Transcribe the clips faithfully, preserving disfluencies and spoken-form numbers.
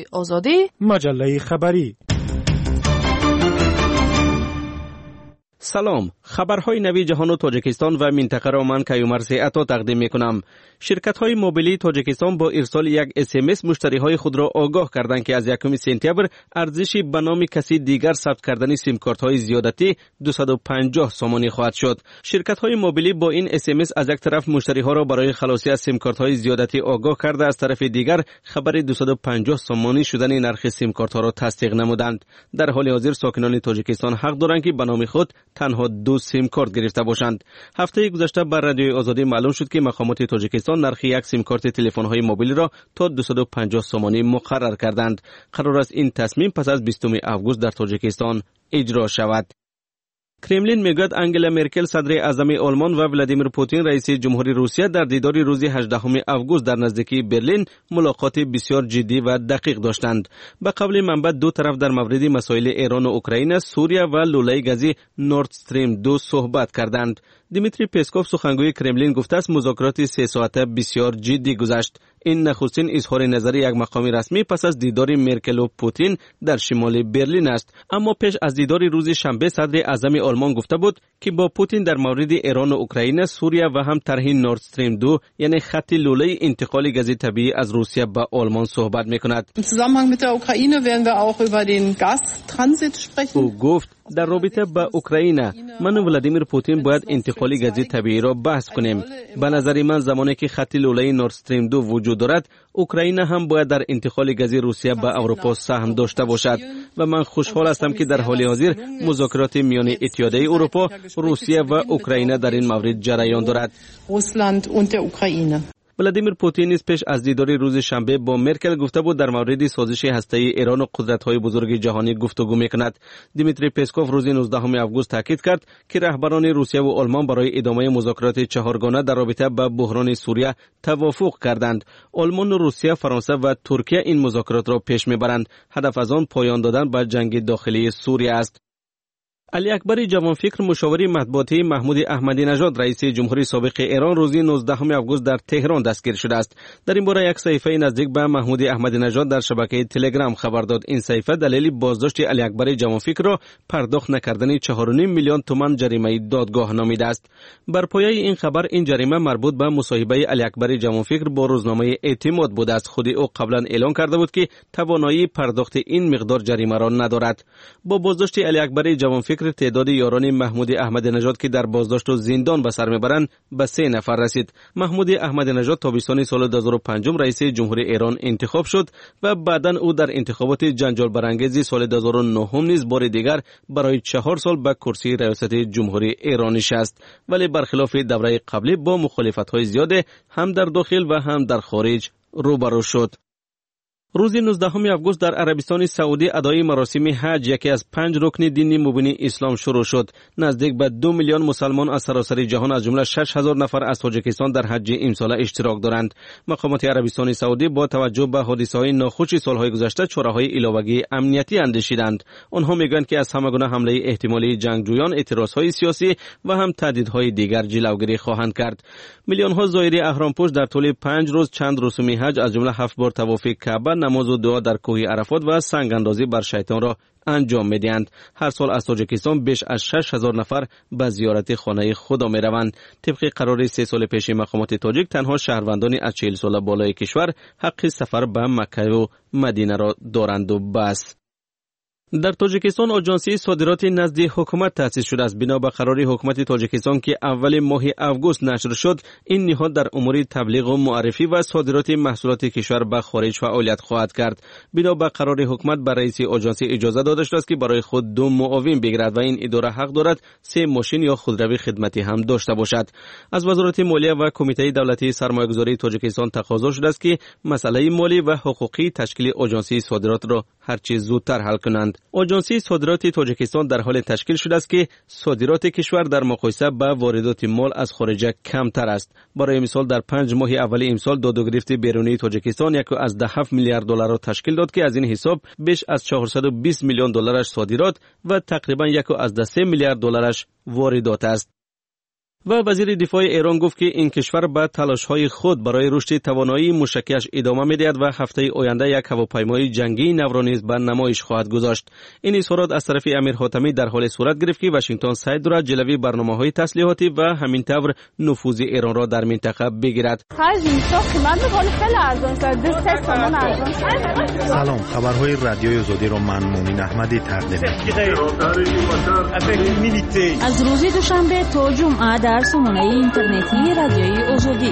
آزادی، مجله خبری. سلام، خبرهای نوی جهان و تاجیکستان و منطقه را من کیومرث عطا تقدیم میکنم. شرکت های موبیلی تاجیکستان با ارسال یک اس ام اس مشتری های خود را آگاه کردند که از یکم سپتامبر ارزشی به نام کسی دیگر ثبت کردن سیم کارت های زیادتی دویست و پنجاه سومانی خواهد شد. شرکت های موبیلی با این اس ام اس از یک طرف مشتری ها را برای خلاصی از سیم کارت های زیادتی آگاه کرده، از طرف دیگر خبر دویست و پنجاه سومانی شدن نرخ سیم کارت ها را تصدیق نمودند. در حال حاضر ساکنان تاجیکستان حق دارند که به نام خود تنها دو سیم کارت گرفته باشند. هفته گذشته بر رادیوی آزادی معلوم شد که مقامات تاجیکستان نرخ یک سیم کارت تلفن های موبیل را تا دویست و پنجاه سومانی مقرر کردند. قرار است این تصمیم پس از بیستم آگوست در تاجیکستان اجرا شود. کرملین میگوید انگلا مرکل صدر اعظم آلمان و ولادیمیر پوتین رئیس جمهوری روسیه در دیدار روز هجدهم آگوست در نزدیکی برلین ملاقات بسیار جدی و دقیق داشتند. به قول منبع دو طرف در مورد مسائل ایران و اوکراین، سوریه و لوله گازی نورد استریم دو صحبت کردند. دیمیتری پسکوف سخنگوی کرملین گفته است مذاکرات سه ساعته بسیار جدی گذشت. این نخستین اظهار نظر یک مقام رسمی پس از دیدار مرکل و پوتین در شمال برلین است. اما پیش از دیدار روز شنبه صدر اعظم آلمان گفته بود که با پوتین در مورد ایران و اوکراین، سوریه و هم طرح نورد استریم دو یعنی خط لوله انتقال گاز طبیعی از روسیه به آلمان صحبت میکند. In Zusammenhang mit der Ukraine werden wir auch über den Gastransit sprechen. او گفت در رابطه با اوکراین من و ولادیمیر پوتین باید انتقال گاز طبیعی را بحث کنیم. به نظر من زمانی که خط لوله نورد استریم دو وجود دارد، اوکراین هم باید در انتقال گاز روسیه به اروپا سهم داشته باشد و من خوشحال هستم که در حال حاضر مذاکرات میان اتحادیه اروپا، روسیه و اوکراین در این مورد جریان دارد. Russland und der Ukraine. ولادیمیر پوتین نیز پیش از دیدار روز شنبه با مرکل گفته بود در مورد سازش هسته‌ای ایران و قدرت‌های بزرگ جهانی گفتگو می‌کند. دیمیتری پسکوف روز نوزدهم آگوست تاکید کرد که رهبران روسیه و آلمان برای ادامه مذاکرات چهارگانه در رابطه با بحران سوریه توافق کردند. آلمان و روسیه، فرانسه و ترکیه این مذاکرات را پیش می‌برند. هدف از آن پایان دادن به جنگ داخلی سوریه است. علی اکبر جوانفکر مشاور مطبوعاتی محمود احمدی نژاد رئیس جمهوری سابق ایران روز نوزدهم آگوست در تهران دستگیر شده است. در این باره یک صحیفه نزدیک به محمود احمدی نژاد در شبکه تلگرام خبر داد. این صحیفه دلیل بازداشت علی اکبر جوانفکر را پرداخت نکردن چهار و نیم میلیون تومان جریمه دادگاه نامیده است. بر پایه این خبر این جریمه مربوط به مصاحبه علی اکبر جوانفکر با روزنامه اعتماد بوده است. خود او قبلا اعلان کرده بود که توانایی پرداخت این مقدار جریمه را ندارد. با بازداشت علی اکبر جوانفکر تعداد یاران محمود احمدی نژاد که در بازداشت و زندان به سر میبرند به سه نفر رسید. محمود احمدی نژاد تابستان سال دو هزار و پنج رئیس جمهوری ایران انتخاب شد و بعداً او در انتخابات جنجال برانگیز سال دو هزار و نه نیز بار دیگر برای چهار سال به کرسی ریاست جمهوری ایران نشست، ولی برخلاف دوره قبلی با مخالفت‌های زیاد هم در داخل و هم در خارج روبرو شد. روز نوزدهم آگوست در عربستان سعودی ادای مراسم حج، یکی از پنج رکن دینی مبین اسلام، شروع شد. نزدیک به دو میلیون مسلمان از سراسر جهان از جمله شش هزار نفر از تاجیکستان در حج امسال اشتراک دارند. مقامات عربستان سعودی با توجه به حادثه‌های ناخوش سالهای گذشته چاره‌های علاوه‌ای امنیتی اندیشیدند. آنها میگویند که از همگونه حمله احتمالی جنگجویان، اعتراضهای سیاسی و هم تهدیدهای دیگر جلوگیری خواهند کرد. میلیون‌ها زائر احرام‌پوش در طول پنج روز چند رسوم حج از جمله هفت بار طواف کعبه، نماز و دعا در کوه عرفات و سنگ اندازی بر شیطان را انجام می‌دهند. هر سال از تاجیکستان بیش از شش هزار نفر به زیارت خانه خدا می‌روند. طبق قرار سه سال پیش مقامات تاجیک تنها شهروندان از چهل ساله بالای کشور حق سفر به مکه و مدینه را دارند و بس. در تاجیکستان آژانسی صادرات نزد حکومت تأسیس شده است. بنا به قرار حکومت تاجیکستان که اول ماه آگوست نشر شد، این نهاد در امور تبلیغ و معرفی و صادرات محصولات کشور به خارج فعالیت خواهد کرد. بنا به قرار حکومت بر رئیس آژانسی اجازه داده شده است که برای خود دو معاون بگیرد و این اداره حق دارد سه ماشین یا خودروی خدمتی هم داشته باشد. از وزارت مالیه و کمیته دولتی سرمایه‌گذاری تاجیکستان تقاضا شده است که مسئله مالی و حقوقی تشکیل آژانسی صادرات را هر چه زودتر حل کنند. آژانسی صادرات تاجیکستان در حال تشکیل شده است که صادرات کشور در مقایسه با واردات مال از خارج کمتر است. برای مثال در پنج ماه اول امسال داد و گرفت بیرونی تاجیکستان یک از ده هفت میلیارد دلار را تشکیل داد که از این حساب بیش از چهارصد و بیست میلیون دلارش صادرات و تقریبا یک از ده سه میلیارد دلارش واردات است. و وزیر دفاع ایران گفت که این کشور به تلاش‌های خود برای رشد توانایی موشکیش ادامه می‌دهد و هفته آینده یک هواپیمای جنگی نو را نیز به نمایش خواهد گذاشت. این اظهارات از طرف امیر حاتمی در حال صورت گرفت که واشنگتن سعی دارد جلوی برنامه‌های تسلیحاتی و همینطور نفوذ ایران را در منطقه بگیرد. سلام، خبرهای رادیوی آزادی را من مومین احمدی تقدیم می‌کنم. از روز دوشنبه تا جمعه در سامانه اینترنتی رادیوی آزادی.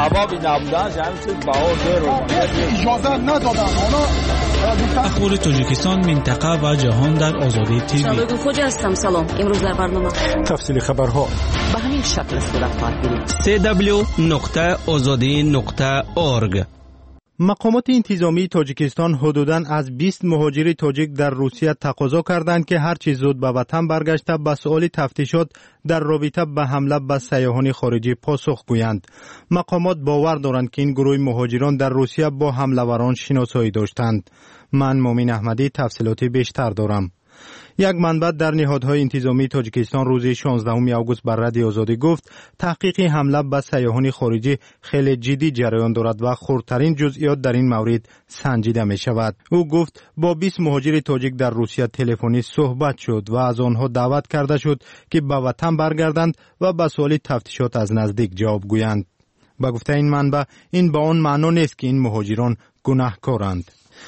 اخبار تاجیکستان، منطقه و جهان در آزادی تیوی. شبکه خوج هستم. سلام. امروز در برنامه تفصیل خبرها به همین شکل صورت خواهد گرفت. سی دبلیو نقطه آزادی نقطه اورگ. مقامات انتظامی تاجیکستان حدوداً از بیست مهاجر تاجیک در روسیه تقاضا کردند که هر چه زود به وطن برگشته به سؤال تفتیشات در رابطه به حمله به سیاحان خارجی پاسخ گویند. مقامات باور دارند که این گروه مهاجران در روسیه با حمله‌وران شناسایی داشتند. من مومین احمدی تفصیلات بیشتر دارم. یک منبع در نهادهای انتظامی تاجیکستان روز شانزدهم آگوست بر رادیو آزادی گفت تحقیق حمله به سیاحان خارجی خیلی جدی جریان دارد و خردترین جزئیات در این مورد سنجیده می شود. او گفت با بیست مهاجر تاجیک در روسیه تلفنی صحبت شد و از آنها دعوت کرده شد که به وطن برگردند و به سوال تفتیشات از نزدیک جواب گویند. با گفته این منبع این با آن معنا نیست که این مهاجران گناهکارند.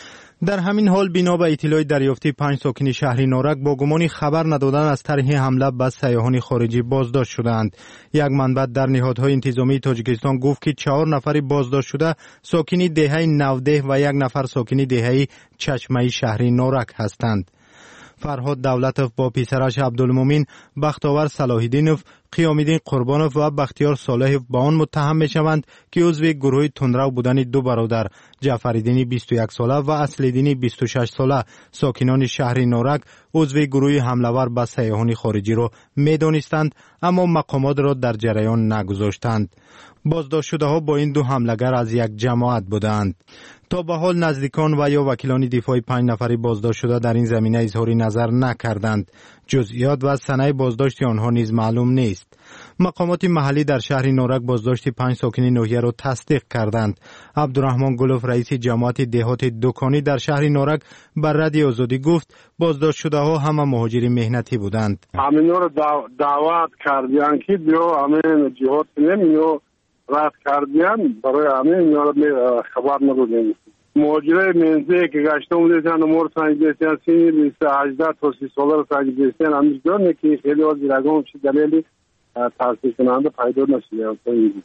در همین حال بنا به اطلاع دریافتی پنج ساکن شهر نارک با گمان خبر ندادن از طرح حمله به سیاحان خارجی بازداشت شدند. یک منبع در نهادهای انتظامی تاجیکستان گفت که چهار نفر بازداشت شده ساکن دهه نوده و یک نفر ساکن دهه چشمه شهر نارک هستند. فرهاد دولتوف با پسرش عبدالمومن، بختاور صلاح‌الدینوف، قیام‌الدین قربانوف و بختیار صالحوف با آن متهم می‌شوند که عضو گروه تندرو بودن دو برادر جعفرالدین بیست و یک ساله و اصل‌الدین بیست و شش ساله ساکنان شهر نارک عضو گروه حمله‌ور به سیاحان خارجی را می‌دانستند، اما مقامات را در جریان نگذاشتند. بازداشت شده ها با این دو حمله‌گر از یک جماعت بودند. تا به حال نزدیکان و یا وکیلان دفاع پنج نفری بازداشت شده در این زمینه اظهار نظر نکردند. جزئیات و سنه بازداشت آنها نیز معلوم نیست. مقامات محلی در شهر نارک بازداشت پنج ساکن ناحیه را تصدیق کردند. عبدالرحمن گلوف رئیس جماعت دهات دکانی در شهر نارک بر رادیو آزادی گفت بازداشت شده ها همه مهاجر مهنتی بودند. همین رو دعوت کردند که بیا همین جهات نمیو رد کردیم برای همین یارو خبر نبودیم. مهاجره منزه که گشته بودن امور سنجیدن سینی بیست و هجده تا سی ساله رو سنجیدن همین جور که خیلی از دیرگان چه دلیلی تحصیل کننده پیدا نشده.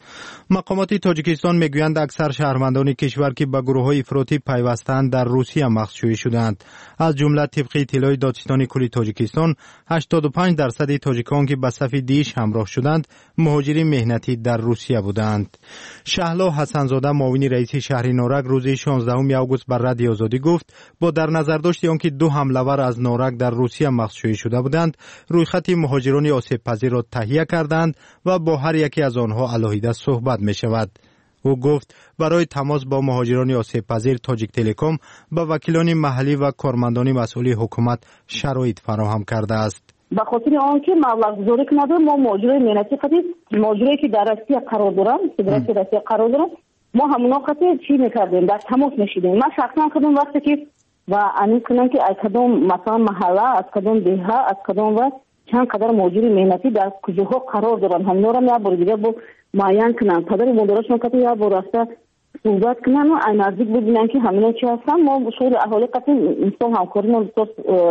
مقامات تاجیکستان میگویند اکثر شهروندان کشور که به گروه های افراطی پیوستند در روسیه مخفی شدند. از جمله طبق اطلاع دادستان کلی تاجیکستان هشتاد و پنج درصد تاجیکان که به صف دیش همراه شدند مهاجر مهنتی در روسیه بودند. شهلا حسنزاده معاون رئیس شهر نارک روز شانزدهم آگوست بر رادیو آزادی گفت با در نظر داشت آنکه دو حمله‌ور از نارک در روسیه مخفی شده بودند رویخط مهاجران آسیب پذیر را تهیه کردند و با هر یکی از آنها علاهیده صحبت می شود. او گفت برای تماس با مهاجران آسیب پذیر تاجیک تلکام با وکیلان محلی و کارمندان مسئول حکومت شرایط فراهم کرده است. به خاطر آنکه مبلغ گذاری کننده ما مهاجر مهنتی خطی مهاجری که در روسیه قرار دارن که در روسیه قرار دارن ما همونا خطی چی میکردیم در تماس میشیدیم. من شخصا کدوم وقتی که و امید کنم که از کدوم مثلا محله از کدوم دهه از کدوم وقت چند قدر مهاجر مهنتی در کجاها قرار دارن همونا را یا بار دیگه با معین کنن پدر مادرشون که یا با راسته صحبت کنن و این نزدیک ببینن که همینا چی هستن. ما به شغل اهالی قطعی انسان همکاری ما بسیار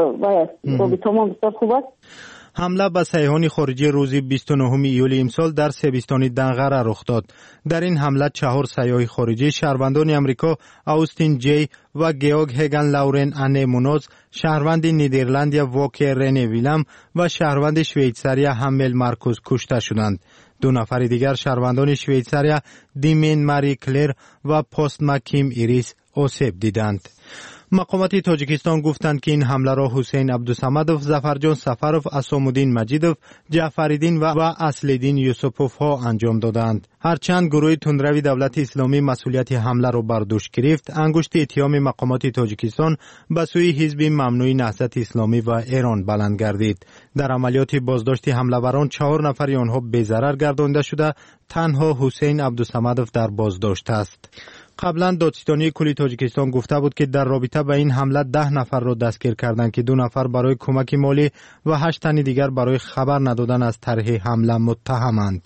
و تمام بسیار خوب است. حمله به سیاحان خارجی روز بیست و نهم ایول امسال در سیبستان دنغره رخ داد. در این حمله چهار سیاح خارجی شهروندان امریکا آوستین جی و گیوگ هگن لورن انه مونوز، شهروند نیدرلندیا واکر رنه ویلم و شهروند شویتساریا همل مارکوس کشته شدند. دو نفر دیگر شهروندان شویتساریا دیمین ماری کلر و پوست مکیم ایریس آسیب دیدند. مقامات تاجیکستان گفتند که این حمله را حسین عبدالصمدوف، ظفرجان سفروف، اسامالدین مجیدوف، جعفرالدین و, و اصلالدین یوسفوف ها انجام دادند. هرچند گروه تندروی دولت اسلامی مسئولیت حمله را بر دوش گرفت، انگشت اتهام مقامات تاجیکستان به سوی حزب ممنوع نهضت اسلامی و ایران بلند گردید. در عملیات بازداشت حمله‌وران چهار نفر آنها بی‌ضرر گردانده شده، تنها حسین عبدالصمدوف در بازداشت است. قبلا دادستانی کلی تاجیکستان گفته بود که در رابطه با این حمله ده نفر را دستگیر کردند که دو نفر برای کمک مالی و هشت تن دیگر برای خبر ندادن از طرح حمله متهمند.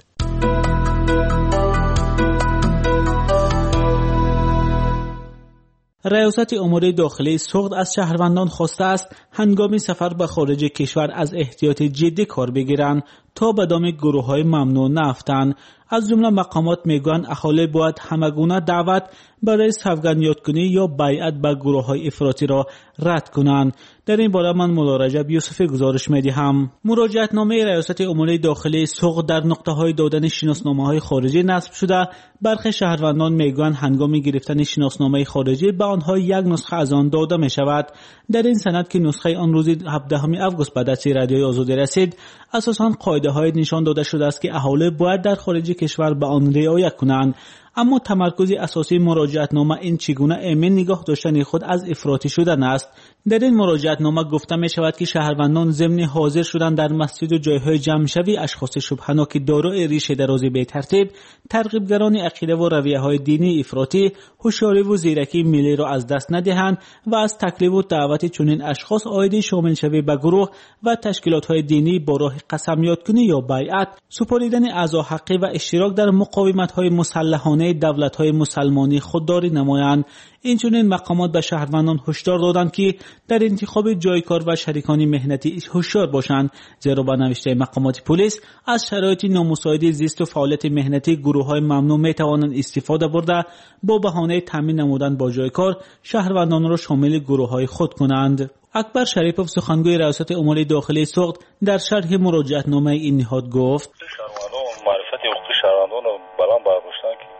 ریاست امور داخلی سوخت از شهروندان خواسته است هنگام سفر به خارج کشور از احتیاط جدی کار بگیرند تا به دام گروه‌های ممنوع نیفتند. از جمله مقامات میگویند اهالی باید همگونه دعوت برای سوگند کنی یا بیعت به گروه‌های افراطی را رد کنند. در این باره من مولا رجب یوسفی گزارش می‌دهم. مراجعتنامه ریاست امور داخلی سوخت در نقطه‌های دادن شناسنامه‌های خارجی نصب شده. برخی شهروندان میگویند هنگام گرفتن شناسنامه خارجی به آنها یک نسخه از آن داده می‌شود. در این سند که نسخه آن روز هفدهم آگوست به دست رادیوی آزادی رسید، اساساً قاعده‌های نشان داده شده است که اهالی باید در خارج کشور به آن رعایت کنند. اما تمرکز اساسی مراجعتنامه این چگونه ایمن نگاه داشتن خود از افراطی شدن است. در این مراجعتنامه گفته می شود که شهروندان ضمن حاضر شدن در مسجد و جایهای جمع شوی اشخاص شبهه‌ناک دارای ریشه درازی به ترتیب ترغیبگران عقیده و رویه‌های دینی افراطی هوشیاری و زیرکی ملی را از دست ندهند و از تکلیف و دعوت چنین اشخاص عایدی شامل شوی به گروه و تشکیلات‌های دینی با راه قسمیات کنی یا بیعت، سپاریدن اعضا حقی و اشتراک در مقاومت‌های مسلحانه دولت‌های مسلمانی خودداری نمایند. اینچنین مقامات به شهروندان هشدار دادند که در انتخاب جای کار و شریکان مهنتی هوشیار باشند، زیرا با نوشته مقامات پلیس از شرایط نامساعد زیست و فعالیت مهنتی گروه‌های ممنوع می‌توانند استفاده برده با بهانه تامین نمودن با جای کار شهروندان را شامل گروه‌های خود کنند. اکبر شریفوف سخنگوی ریاست امور داخلی سوخت در شرح مراجعتنامه این نهاد گفت: معرفت حقوق شهروندان بلند برداشتن که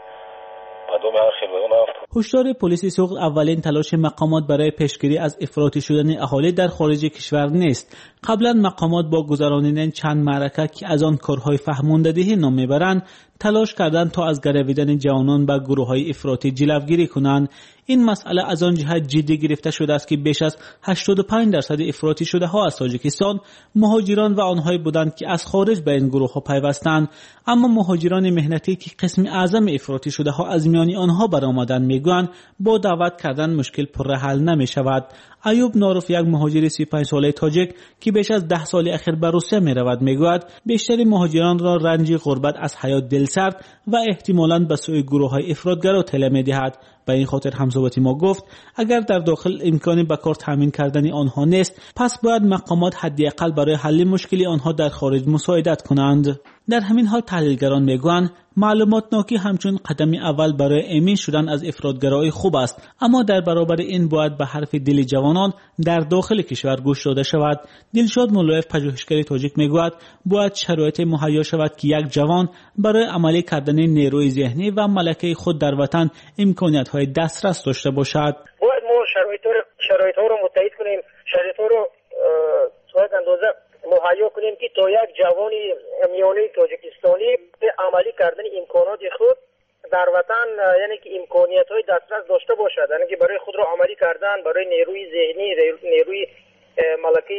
هشدار پلیس سوخت اولین تلاش مقامات برای پیشگیری از افراطی شدن اهالی در خارج کشور نیست. قبلا مقامات با گذراندن چند معرکه که از آن کارهای فهماندهی نام میبرند تلاش کردند تا از گرویدن جوانان به گروه‌های افراطی جلوگیری کنند. این مسئله از آن جهت جدی گرفته شده است که بیش از هشتاد و پنج درصد افراطی شده ها از تاجیکستان مهاجران و آنهایی بودند که از خارج به این گروه ها پیوستند. اما مهاجران مهنتی که قسم اعظم افراطی شده ها از میان آنها برآمدند میگویند با دعوت کردن مشکل پر حل نمی شود. ایوب ناروف یک مهاجر سی و پنج ساله تاجیک که بیش از ده سال اخیر به روسیه می رود میگوید بیشتر مهاجران را رنج غربت از حیات دلسرد و احتمالاً به سوی گروه های افراطگرا تله می دهد. به این خاطر همصحبت ما گفت اگر در داخل امکانی به کار تامین کردن آنها نیست، پس باید مقامات حداقل برای حل مشکل آنها در خارج مساعدت کنند. در همین حال تحلیلگران میگویند معلومات ناکی همچون قدم اول برای ایمن شدن از افراطگرایی خوب است، اما در برابر این باید به حرف دل جوانان در داخل کشور گوش داده شود. دلشاد مولایف پژوهشگر تاجیک میگوید باید شرایط مهیا شود که یک جوان برای عملی کردن نیروی ذهنی و ملکه خود در وطن امکانیت های دسترس داشته باشد. باید ما شرایط شرایط ها رو متحد کنیم، شرایط ها رو باید اندازه مهیا کنیم که تا یک جوانی میانه تاجیکستانی به عملی کردن امکانات خود در وطن، یعنی که امکانیت های دسترس داشته باشد، یعنی که برای خود را عملی کردن، برای نیروی ذهنی، نیروی ملکه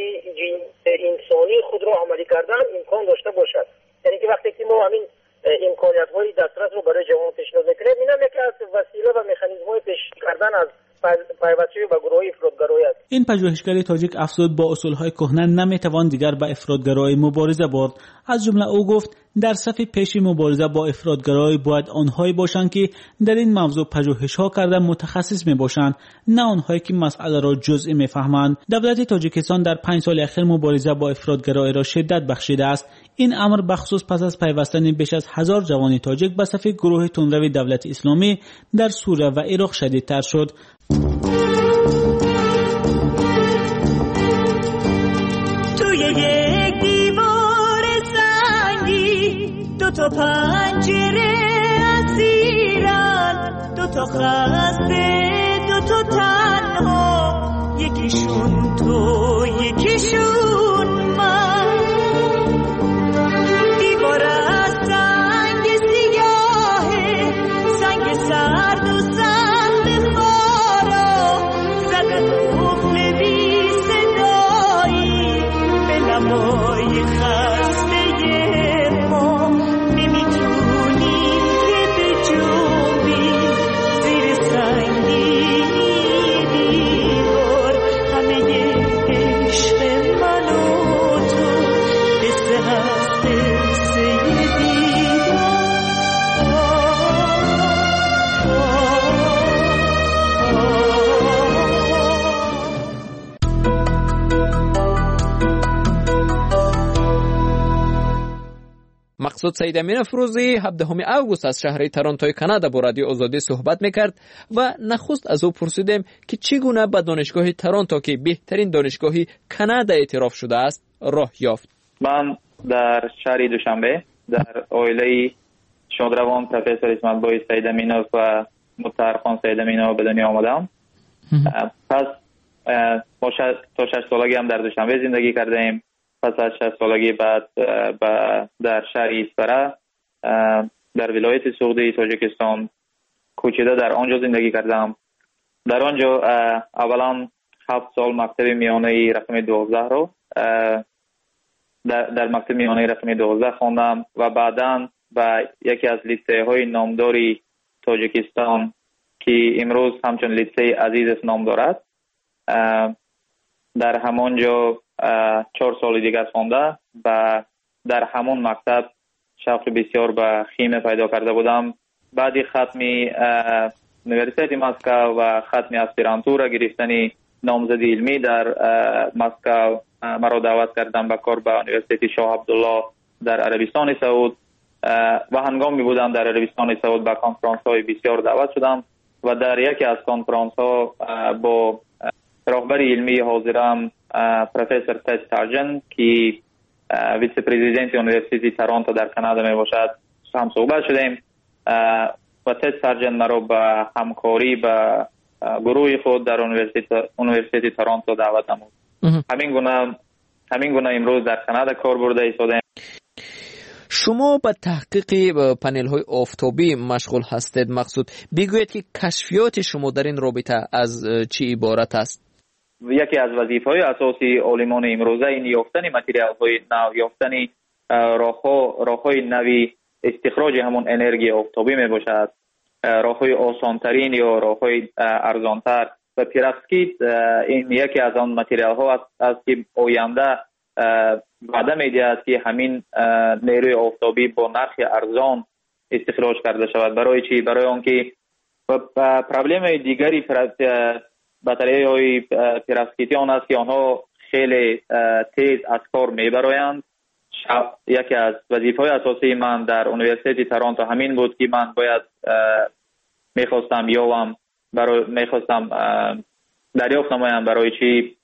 انسانی خود را عملی کردن امکان داشته باشد. یعنی که وقتی که ما همین امکانیت های دسترس رو برای جوان پیشنهاد میکنیم، این هم یکی از وسیله و مکانیزم های پیش کردن از پیوستگی به گروه افراطگرایی است. این پژوهشگر تاجیک افزود با اصولهای کهنه نمیتوان دیگر با افراطگرایی مبارزه برد. از جمله او گفت در صف پیش مبارزه با افراطگرایی باید آنهایی باشند که در این موضوع پژوهش‌ها کرده متخصص میباشند، نه آنهایی که مسئله را جزئی میفهمند. دولت تاجیکستان در پنج سال اخیر مبارزه با افراطگرایی را شدت بخشیده است. این امر بخصوص پس از پیوستن بیش از هزار جوان تاجیک به صف گروه تندروی دولت اسلامی در سوریه و عراق شدیدتر شد. توی یک دیوار سنگی دو تا پنجره اسیرن، دو تا خسته دو تا تنها یکیشون تو یکیشون من، دیوار از سنگ سیاهه، سنگ سرد و سنگ خارا، زده قفل بی صدایی به لبای خسته ما، نمیتونیم که به جنبی زیر سنگی دیوار، همه عشق من و تو قصه هست قصه دیوار. مقصود سید امین افروزی هفدهم اوگوست از شهر تورنتوی کانادا با رادیو آزادی صحبت میکرد و نخست از او پرسیدیم که چگونه به دانشگاه تورنتو که بهترین دانشگاهی کانادا اعتراف شده است راه یافت. من در شهر دوشنبه در عائله شادروان پروفسور اسمت بای سید امینوف و مطهر خان سید امینوف به دنیا آمدم. پس تا شش سالگی هم در دوشنبه زندگی کردیم. پس از شش سالگی بعد در شهر ایسپره در ولایت سوغدی تاجیکستان کوچیده در آنجا زندگی کردم. در آنجا اولا هفت سال مکتب میانه رقم دوازده رو در, در مکتب میانه رقم دوازده خواندم و بعداً به یکی از لیسه های نامداری تاجیکستان که امروز همچون لیسه عزیز نام دارد در همانجا چهار سال دیگر خونده و در همون مکتب شوق بسیار به خیمه پیدا کرده بودم. بعدی ختمی یونیورسیت مسکو و ختمی اسپیرانتورا گرفتنی نامزدی علمی در مسکو مرا دعوت کردم به کار به یونیورسیت شاه عبدالله در عربستان سعود و هنگامی بودم در عربستان سعود به کنفرانس های بسیار دعوت شدم و در یکی از کنفرانس ها با رهبر علمی حاضرم پروفسور تد سارجن که ویسه پرزیدنت یونیورسیتی تورنتو در کانادا می باشد هم صحبت شدیم و تد سارجن مرا به همکاری به گروه خود در یونیورسیتی تورنتو دعوت نمود. همین گونه همین گونه امروز در کانادا کار برده ایستادم. شما به تحقیق پنل های آفتابی مشغول هستید. مقصود بگویید که کشفیات شما در این رابطه از چی عبارت است؟ یکی از وظیفه های اساسی عالمان امروزه این یافتن متریال های نو، یافتن راه های نوی استخراج همون انرژی آفتابی می باشد. راه های آسان ترین یا راه های ارزان تر و پیراسکیت این یکی از آن متریال ها است که آینده وعده می دهد که همین نیروی آفتابی با نرخ ارزان استخراج کرده شود. برای چی؟ برای آنکه پرابلم دیگری بطری های پیراسکیتی آن است که آنها خیلی تیز از کار می برایند. یکی از وظیفه های اساسی من در یونیورسیتی تورنتو همین بود که من باید میخواستم یاوم برای میخواستم دریافت نمایم برای چی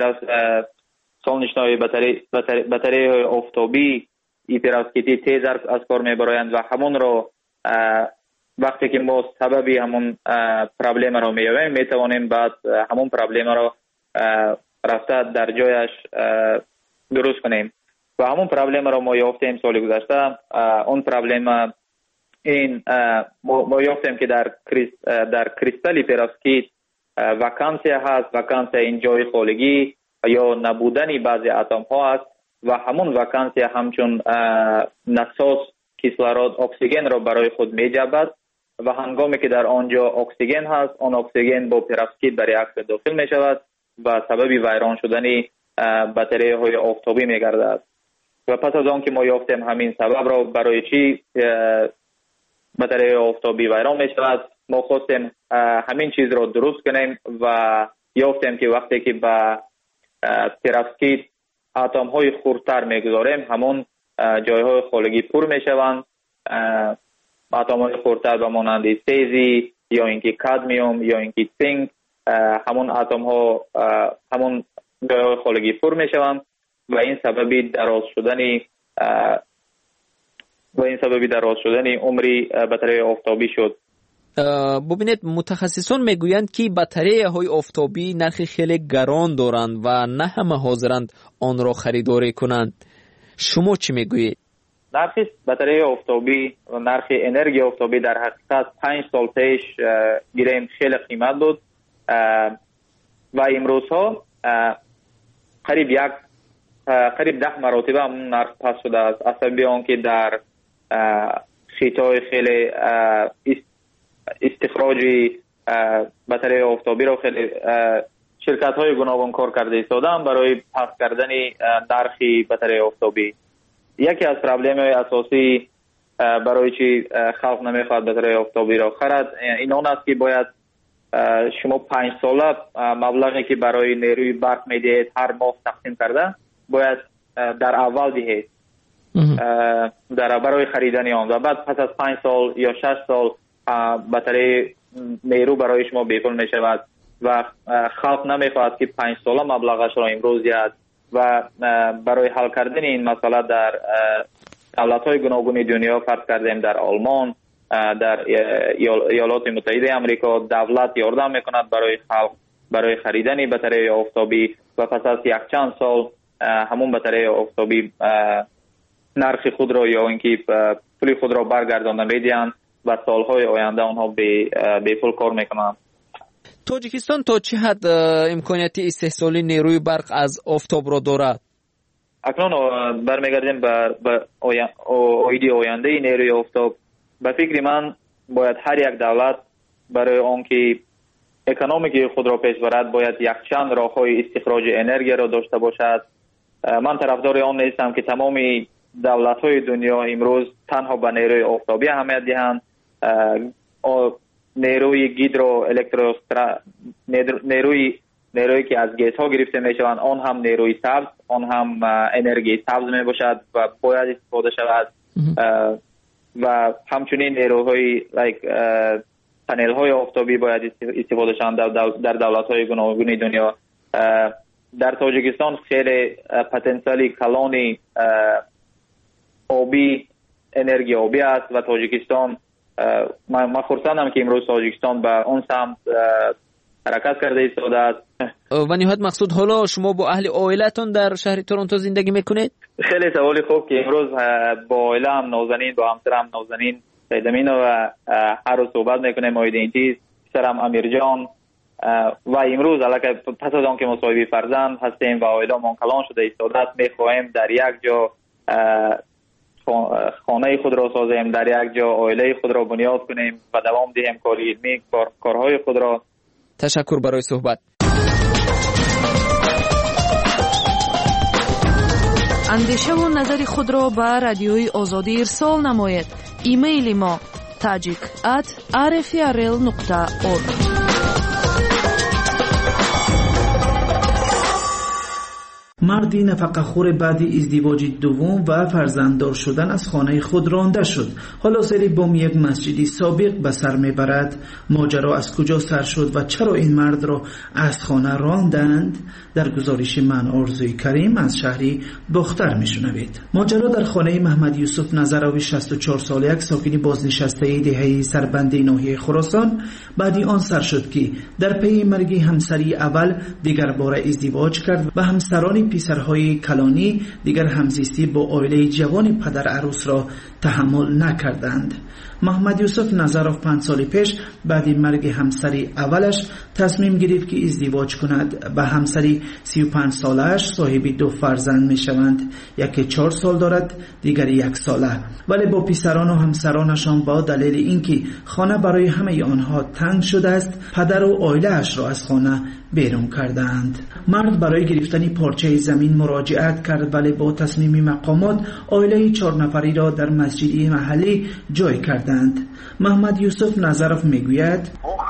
سالنشنای بطری بطری های آفتابی ای پیراسکیتی تیز از کار می برایند و همون رو وقتی که ما سببی همون پرابلم رو میابیم میتوانیم بعد همون پرابلم رو رفته در جایش درست کنیم و همون پرابلم رو ما یافتیم سال گذشته. اون پرابلم این ما یافتیم که در در کریستالی پیراسکیت وکانسی هست. وکانسی این جای خالگی یا نبودنی بعضی اتم ها است و همون وکانسی همچون نساس کیسلارود اکسیژن را برای خود میجابد و هنگامی که در آنجا اکسیژن هست آن اکسیژن با پیراسکیت به ریاکتور داخل می شود و سبب ویران شدن بطری های آفتابی می گردد. و پس از آن که ما یافتیم همین سبب را برای چی بطری آفتابی ویران می شود ما خواستیم همین چیز را درست کنیم و یافتیم که وقتی که به پیراسکیت اتم های خردتر می گذاریم همون جایهای خالگی پر می شوند. اتم های خردتر به مانند سیزی یا اینکه کادمیوم یا اینکه زینک همون اتم ها همون جایهای خالگی پر می شوند و این سببی دراز شدنی و این سببی دراز شدنی عمری بطری آفتابی شد. ببینید متخصصان میگویند که باتری های آفتابی نرخ خیلی گران دارند و نه همه حاضرند آن را خریداری کنند. شما چی میگویید؟ نرخ باتری آفتابی و نرخ انرژی آفتابی در حقیقت پنج سال پیش گریم خیلی قیمت بود و امروز ها قریب یک قریب ده مراتبه همون نرخ پس شده است. از سبب آنکه در خطای خیلی استخراج باتری آفتابی را خیلی شرکت های گوناگون کار کرده ایستادند برای پس کردن نرخ باتری آفتابی. یکی از پرابلم اساسی برای چی خلق نمیخواد باتری آفتابی را خرید این آن است که باید شما پنج ساله مبلغی که برای نیروی برق میدهید هر ماه تقسیم کرده باید در اول دهید در برای خریدن آن و بعد پس از پنج سال یا شش سال باتری نیرو برای شما بیپول می شود و خلق نمیخواد که پنج ساله مبلغش را امروز دهد و برای حل کردن این مسئله در دولت‌های گوناگون دنیا فرض کردیم در آلمان در ایالات متحده آمریکا دولت یاردم میکند برای خلق برای خریدن باتری آفتابی و پس از یک چند سال همون باتری آفتابی نرخ خود را یا اینکه پول خود را برگردانده میدهند و سالهای آینده آنها به پول کار میکنند. تاجیکستان تا چه حد امکانیت استحصال نیروی برق از آفتاب را دارد؟ اکنون برمیگردیم به ایده آینده نیروی آفتاب. به فکر من باید هر یک دولت برای آنکه اکونومیک خود را پیش برد باید یک چند راههای استخراج انرژی را داشته باشد. من طرفدار آن نیستم که تمام دولت‌های دنیا امروز تنها به نیروی آفتابی اهمیت دهند. نیروی گیدرو الکتروسترا نیروی نیرویی که از گیس ها گرفته می شوند آن هم نیروی سبز آن هم انرژی سبز می باشد و باید استفاده شود و همچنین نیروهای لایک پنل های آفتابی باید استفاده شوند در دولت های گوناگون دنیا. در تاجیکستان خیلی پتانسیل کلانی آبی انرژی آبی است و تاجیکستان من خرسندم که امروز تاجیکستان به اون سمت حرکت کرده ایستاده است. و نهایت مقصود حالا شما با اهل عائلتون در شهر تورنتو زندگی میکنید؟ خیلی سوالی خوب که امروز با عائله هم نازنین با همسرم نازنین سیدمین و هر روز صحبت میکنیم مورد این چیز. پسرم امیر جان و امروز علاقه پس از آن که مصاحبه فرزند هستیم و عائله ما کلان شده ایستاده است میخواهیم در یک جا خانه خود را سازیم در یک جا عائله خود را بنیاد کنیم و دوام دهیم کار علمی کار کارهای خود را. تشکر برای صحبت. اندیشه و نظر خود را به رادیوی آزادی ارسال نمایید. ایمیل ما tajik at r f r l nokta org. مردی نفقه‌خور بعد ازدواج دوم و فرزنددار شدن از خانه خود رانده شد. حالا سری بام یک مسجدی سابق به سر میبرد. ماجرا از کجا سر شد و چرا این مرد را از خانه راندند؟ در گزارش من آرزوی کریم از شهری بختر میشنوید. ماجرا در خانه محمد یوسف نظراوی شصت و چهار ساله یک ساکن بازنشسته دهه سربند ناحیه خراسان بعدی آن سر شد که در پی مرگ همسری اول دیگر بار ازدواج کرد و همسران پسرهای کلانی دیگر همزیستی با عائله جوان پدر عروس را تحمل نکردند. محمد یوسف نظراف پنج سال پیش بعد مرگ همسری اولش تصمیم گرفت که ازدواج کند. به همسری سی و پنج سالش صاحب دو فرزند می شوند. یکی چهار سال دارد دیگر یک ساله، ولی با پسران و همسرانشان با دلیل اینکه خانه برای همه آنها تنگ شده است پدر و عائله اش را از خانه بیرون کردند. مرد برای گرفتن پارچه زمین مراجعت کرد ولی با تصمیم مقامات عائله چهار نفری را در مسجدی محلی جای کردند. محمد یوسف نظرف میگوید حتی جا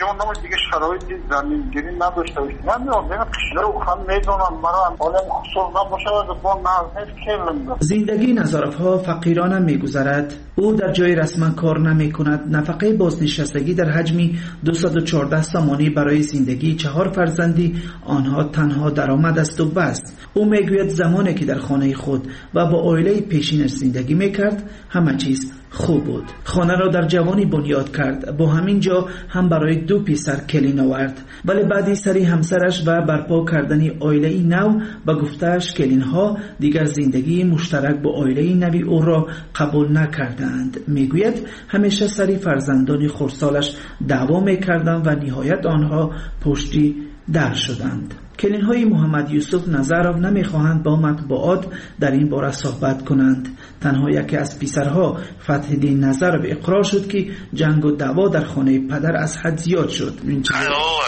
میاندم دیگه شرایط زمینگیری نداشته باشیم. نمیدونم دیگه قشنه و خم میدونم برای حالم خصوص نباشه با نهز کلم. زندگی نظارف ها فقیرانه میگذرد. او در جای رسما کار نمی کند. نفقه بازنشستگی در حجمی دویست و چهارده سامانی برای زندگی چهار فرزندی آنها تنها درآمد است و بس. او میگوید زمانی که در خانه خود و با عائله پیشینش زندگی میکرد همه چیز خوب بود. خانه را در جوانی بنیاد کرد. با همین جا هم برای دو پسر کلین آورد. ولی بعدی سری همسرش و برپا کردن عائله نو و گفتهش کلین ها دیگر زندگی مشترک با عائله نوی او را قبول نکردند. میگوید همیشه سری فرزندان خردسالش دعوا میکردند و نهایت آنها پشتی در شدند. کلین های محمد یوسف نظرov نمیخواهند با مطبوعات در این باره صحبت کنند. تنها یکی از پسرها فتح‌الدین نظرov اقرار شد که جنگ و دعوا در خانه پدر از حد زیاد شد. این چیز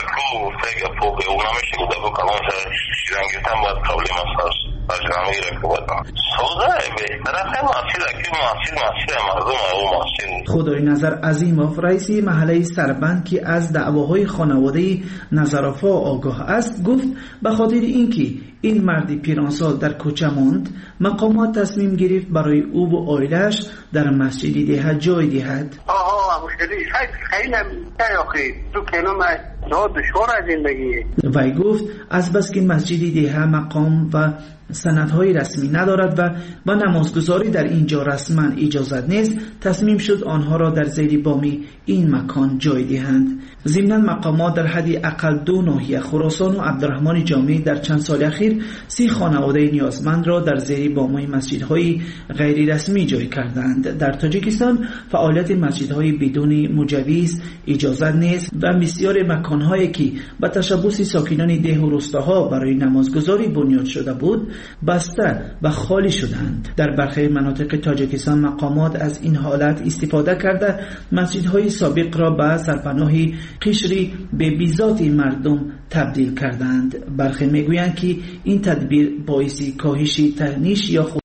خدای نظر عظیموف رئیس محله سربند که از دعواهای خانواده نظرافا آگاه است گفت به خاطر اینکه این مردی پیرانسال در کوچه ماند مقامات تصمیم گرفت برای او و عائله‌اش در مسجد ده جای دهد. آها مشکلی خیلی خیلی تو کنم دشوار از زندگی. وی گفت از بس که مسجد ده مقام و سندهای رسمی ندارد و با نمازگزاری در اینجا رسما اجازت نیست تصمیم شد آنها را در زیر بامی این مکان جای دهند. ضمناً مقامات در حد اقل دو ناحیه خراسان و عبدالرحمن جامی در چند سال اخیر سی خانواده نیازمند را در زیر بامهای مسجدهای غیر رسمی جای کردند. در تاجیکستان فعالیت مسجدهای بدون مجوز اجازت نیست و بسیار مکانهایی که به تشبث ساکنان ده و روستاها برای نمازگزاری بنیاد شده بود بسته و خالی شدند. در برخی مناطق تاجیکستان مقامات از این حالت استفاده کرده مسجدهای سابق را به سرپناهی قشری به بیزات مردم تبدیل کردند. برخی میگویند که این تدبیر باعث کاهش تنش یا خود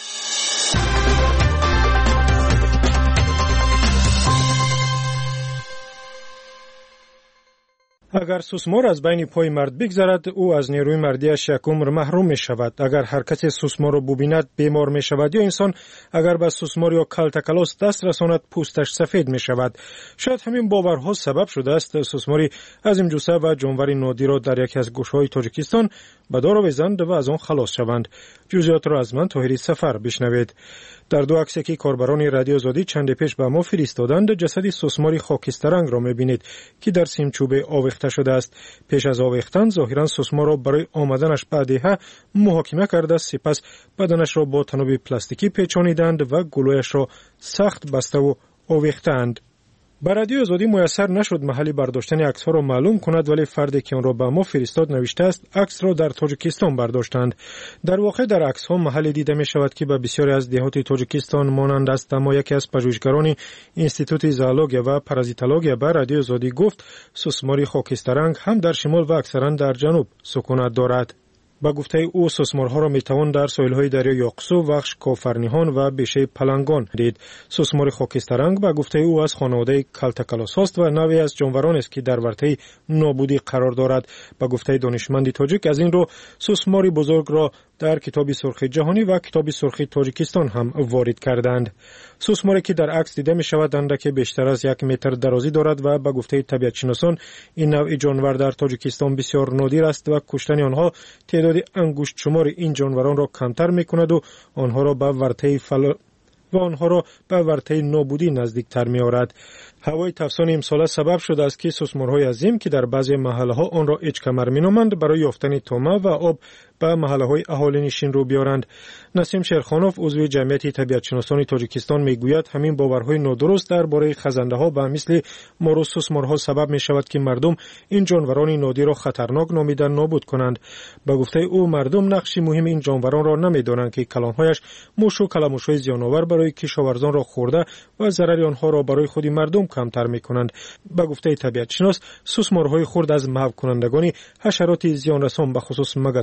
اگر سوسمار از بین پای مرد بگذرد او از نیروی مردیش یک عمر محروم می شود. اگر هر کسی سوسمار را ببیند بیمار می شود یا انسان اگر به سوسمار یا کلتکلاس دست رساند پوستش سفید می شود. شاید همین باورها سبب شده است سوسماری از این جوسه و جانور نادر را در یکی از گوشه‌های تاجیکستان به دار آویزند و از آن خلاص شوند. جزئیات را از من طاهری سفر بشنوید. در دو عکسی که کاربران رادیو آزادی چند پیش به ما فرستادند جسد سوسماری خاکستررنگ را می‌بینید که در سیمچوبه آویخته شده است. پیش از آویختن ظاهرا سوسمار را برای آمدنش به دهه محاکمه کرده سپس بدنش را با تناب پلاستیکی پیچانیدند و گلویش را سخت بسته و آویختند. به رادیو آزادی میسر نشد محلی برداشتن عکس ها را معلوم کند ولی فردی که آن را به ما فرستاد نوشته است عکس را در تاجیکستان برداشتند. در واقع در عکس ها محلی دیده می شود که به بسیاری از دهات تاجیکستان مانند است. اما یکی از پژوهشگران انستیتوت زئولوژی و پارازیتولوژی به رادیو آزادی گفت سوسماری خاکستررنگ هم در شمال و اکثرا در جنوب سکونت دارد. با گفته او سوسمارها را میتوان در ساحل‌های دریای اقصی، وخش، کافرنیهان و بیشه پلنگان دید. سوسمار خاکستررنگ با گفته او از خانواده کلتکلاس است و نوعی از جانوران است که در ورطه نابودی قرار دارد. با گفته دانشمند تاجیک از این رو سوسمار بزرگ را در کتاب سرخ جهانی و کتاب سرخ تاجیکستان هم وارد کردند. سوسماری که در عکس دیده می شود اندکی بیشتر از یک متر درازی دارد و با گفته طبیعت شناسان این نوع جانور در تاجیکستان بسیار نادر است و کشتن آنها تعداد انگشت شمار این جانوران را کمتر می کند و آنها را به ورطه فل... و آنها را به ورطه نابودی نزدیک تر می آورد. هوای تفسان امساله سبب شده است که سوسمارهای عظیم که در بعضی محله ها آن را اچ کمر می نامند برای یافتن تومه و آب به محله های اهالی نشین رو بیارند. نسیم شیرخانوف عضو جمعیت طبیعت شناسان تاجیکستان می گوید همین باورهای نادرست درباره خزنده ها به مثل مارو سوسمارها سبب می شود که مردم این جانوران نادر را خطرناک نامیدن نابود کنند. به گفته او مردم نقش مهم این جانوران را نمی دانند که کلانهایش موش و کلمش‌های زیان‌آور برای کشاورزان را خورده و ضرر آنها را برای خود مردم کمتر می کنند. به گفته طبیعت شناس سوسمارهای خرد از محو کنندگان حشرات زیان رسان به خصوص مگس‌های هستند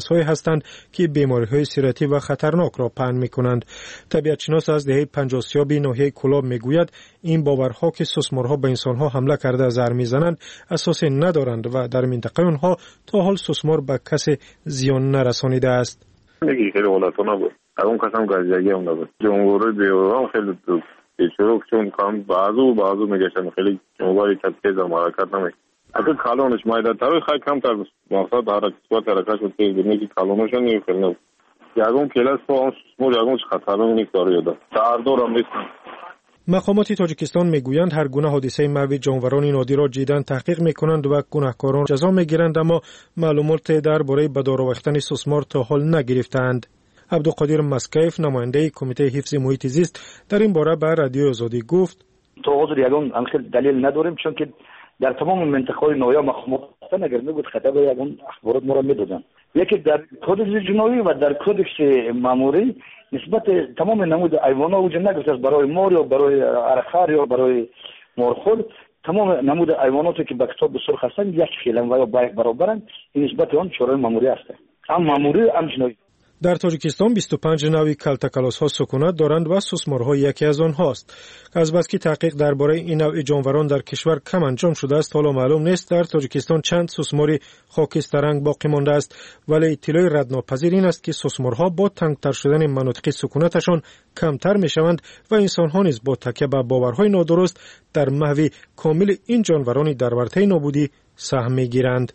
هستند که بیماری‌های سیرتی و خطرناک را پهن می‌کنند. طبیعت‌شناس از دهه پنجاه سیابی ناحیه کلاب می‌گوید این باورها که سوسمارها به انسان‌ها حمله کرده زهر می‌زنند اساس ندارند و در منطقه آنها تا حال سوسمار به کسی زیان نرسانیده است. میگی خیلی غلطانه بود. اون قسم گازیگی اون بود. جمهوری بیوران خیلی دو. چرا چون کام بازو بازو میگشتن خیلی جمهوری تفکیک و حرکت نمی. اگر کالونش مایده تاوی خیلی کم تر مقصد حرکت و حرکت و تیز میگی کالونش نمیخوره. یگون کلاس فون مو یگون خطرناک نیست داره ده. تاردورم نیست. مقامات تاجیکستان میگویند هر گونه حادثه مرگ جانوران نادر را جدی تحقیق میکنند و گناهکاران جزا میگیرند، اما معلومات درباره به دار آوردن سوسمار تا حال نگرفتند. عبدالقادر مسکیف نماینده کمیته حفظ محیط زیست در این باره به رادیو آزادی گفت تو حاضر یگان انخیل دلیل نداریم، چون که در تمام منطقه‌های نویا مقامات هستن. اگر میگوید خطر به یگان اخبارات ما را میدادن. یکی در کدکس جنایی و در کدکس ماموری نسبت تمام نمود حیوانات وجود نگرفته است، برای مار یا برای ارخار یا برای مارخور تمام نمود حیواناتی که به کتاب سرخ هستند یک خیلن و یا برابرند. این نسبت آن چاره ماموری است، هم ماموری هم جنایی. در تاجیکستان بیست و پنج نوع کلتکلاس‌ها سکونت دارند و سوسمارها یکی از آنهاست. از بس که تحقیق درباره این نوع جانوران در کشور کم انجام شده است، حالا معلوم نیست در تاجیکستان چند سوسمار خاکستررنگ باقی مانده است، ولی اطلاع ردناپذیر این است که سوسمارها با تنگتر شدن مناطق سکونتشان کمتر میشوند و انسان‌ها نیز با تکیه به باورهای نادرست در محو کامل این جانوران در ورطه نابودی سهم میگیرند.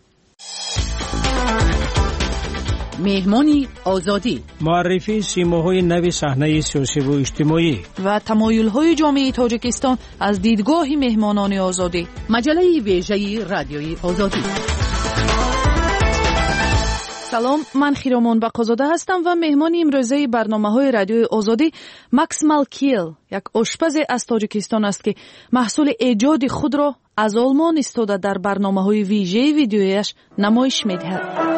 مهمانی آزادی، معرفی سیماهای نو صحنه سیاسی و اجتماعی و تمایل‌های جامعه تاجیکستان از دیدگاه مهمانان آزادی. مجله ویژه رادیوی آزادی. سلام، من خیرامان بقازاده هستم و مهمان امروزه برنامه‌های رادیوی آزادی ماکس مالکیل، یک آشپز از تاجیکستان است که محصول ایجاد خود را از آلمان استفاده در برنامه‌های ویژه ویدیویش نمایش می‌دهد.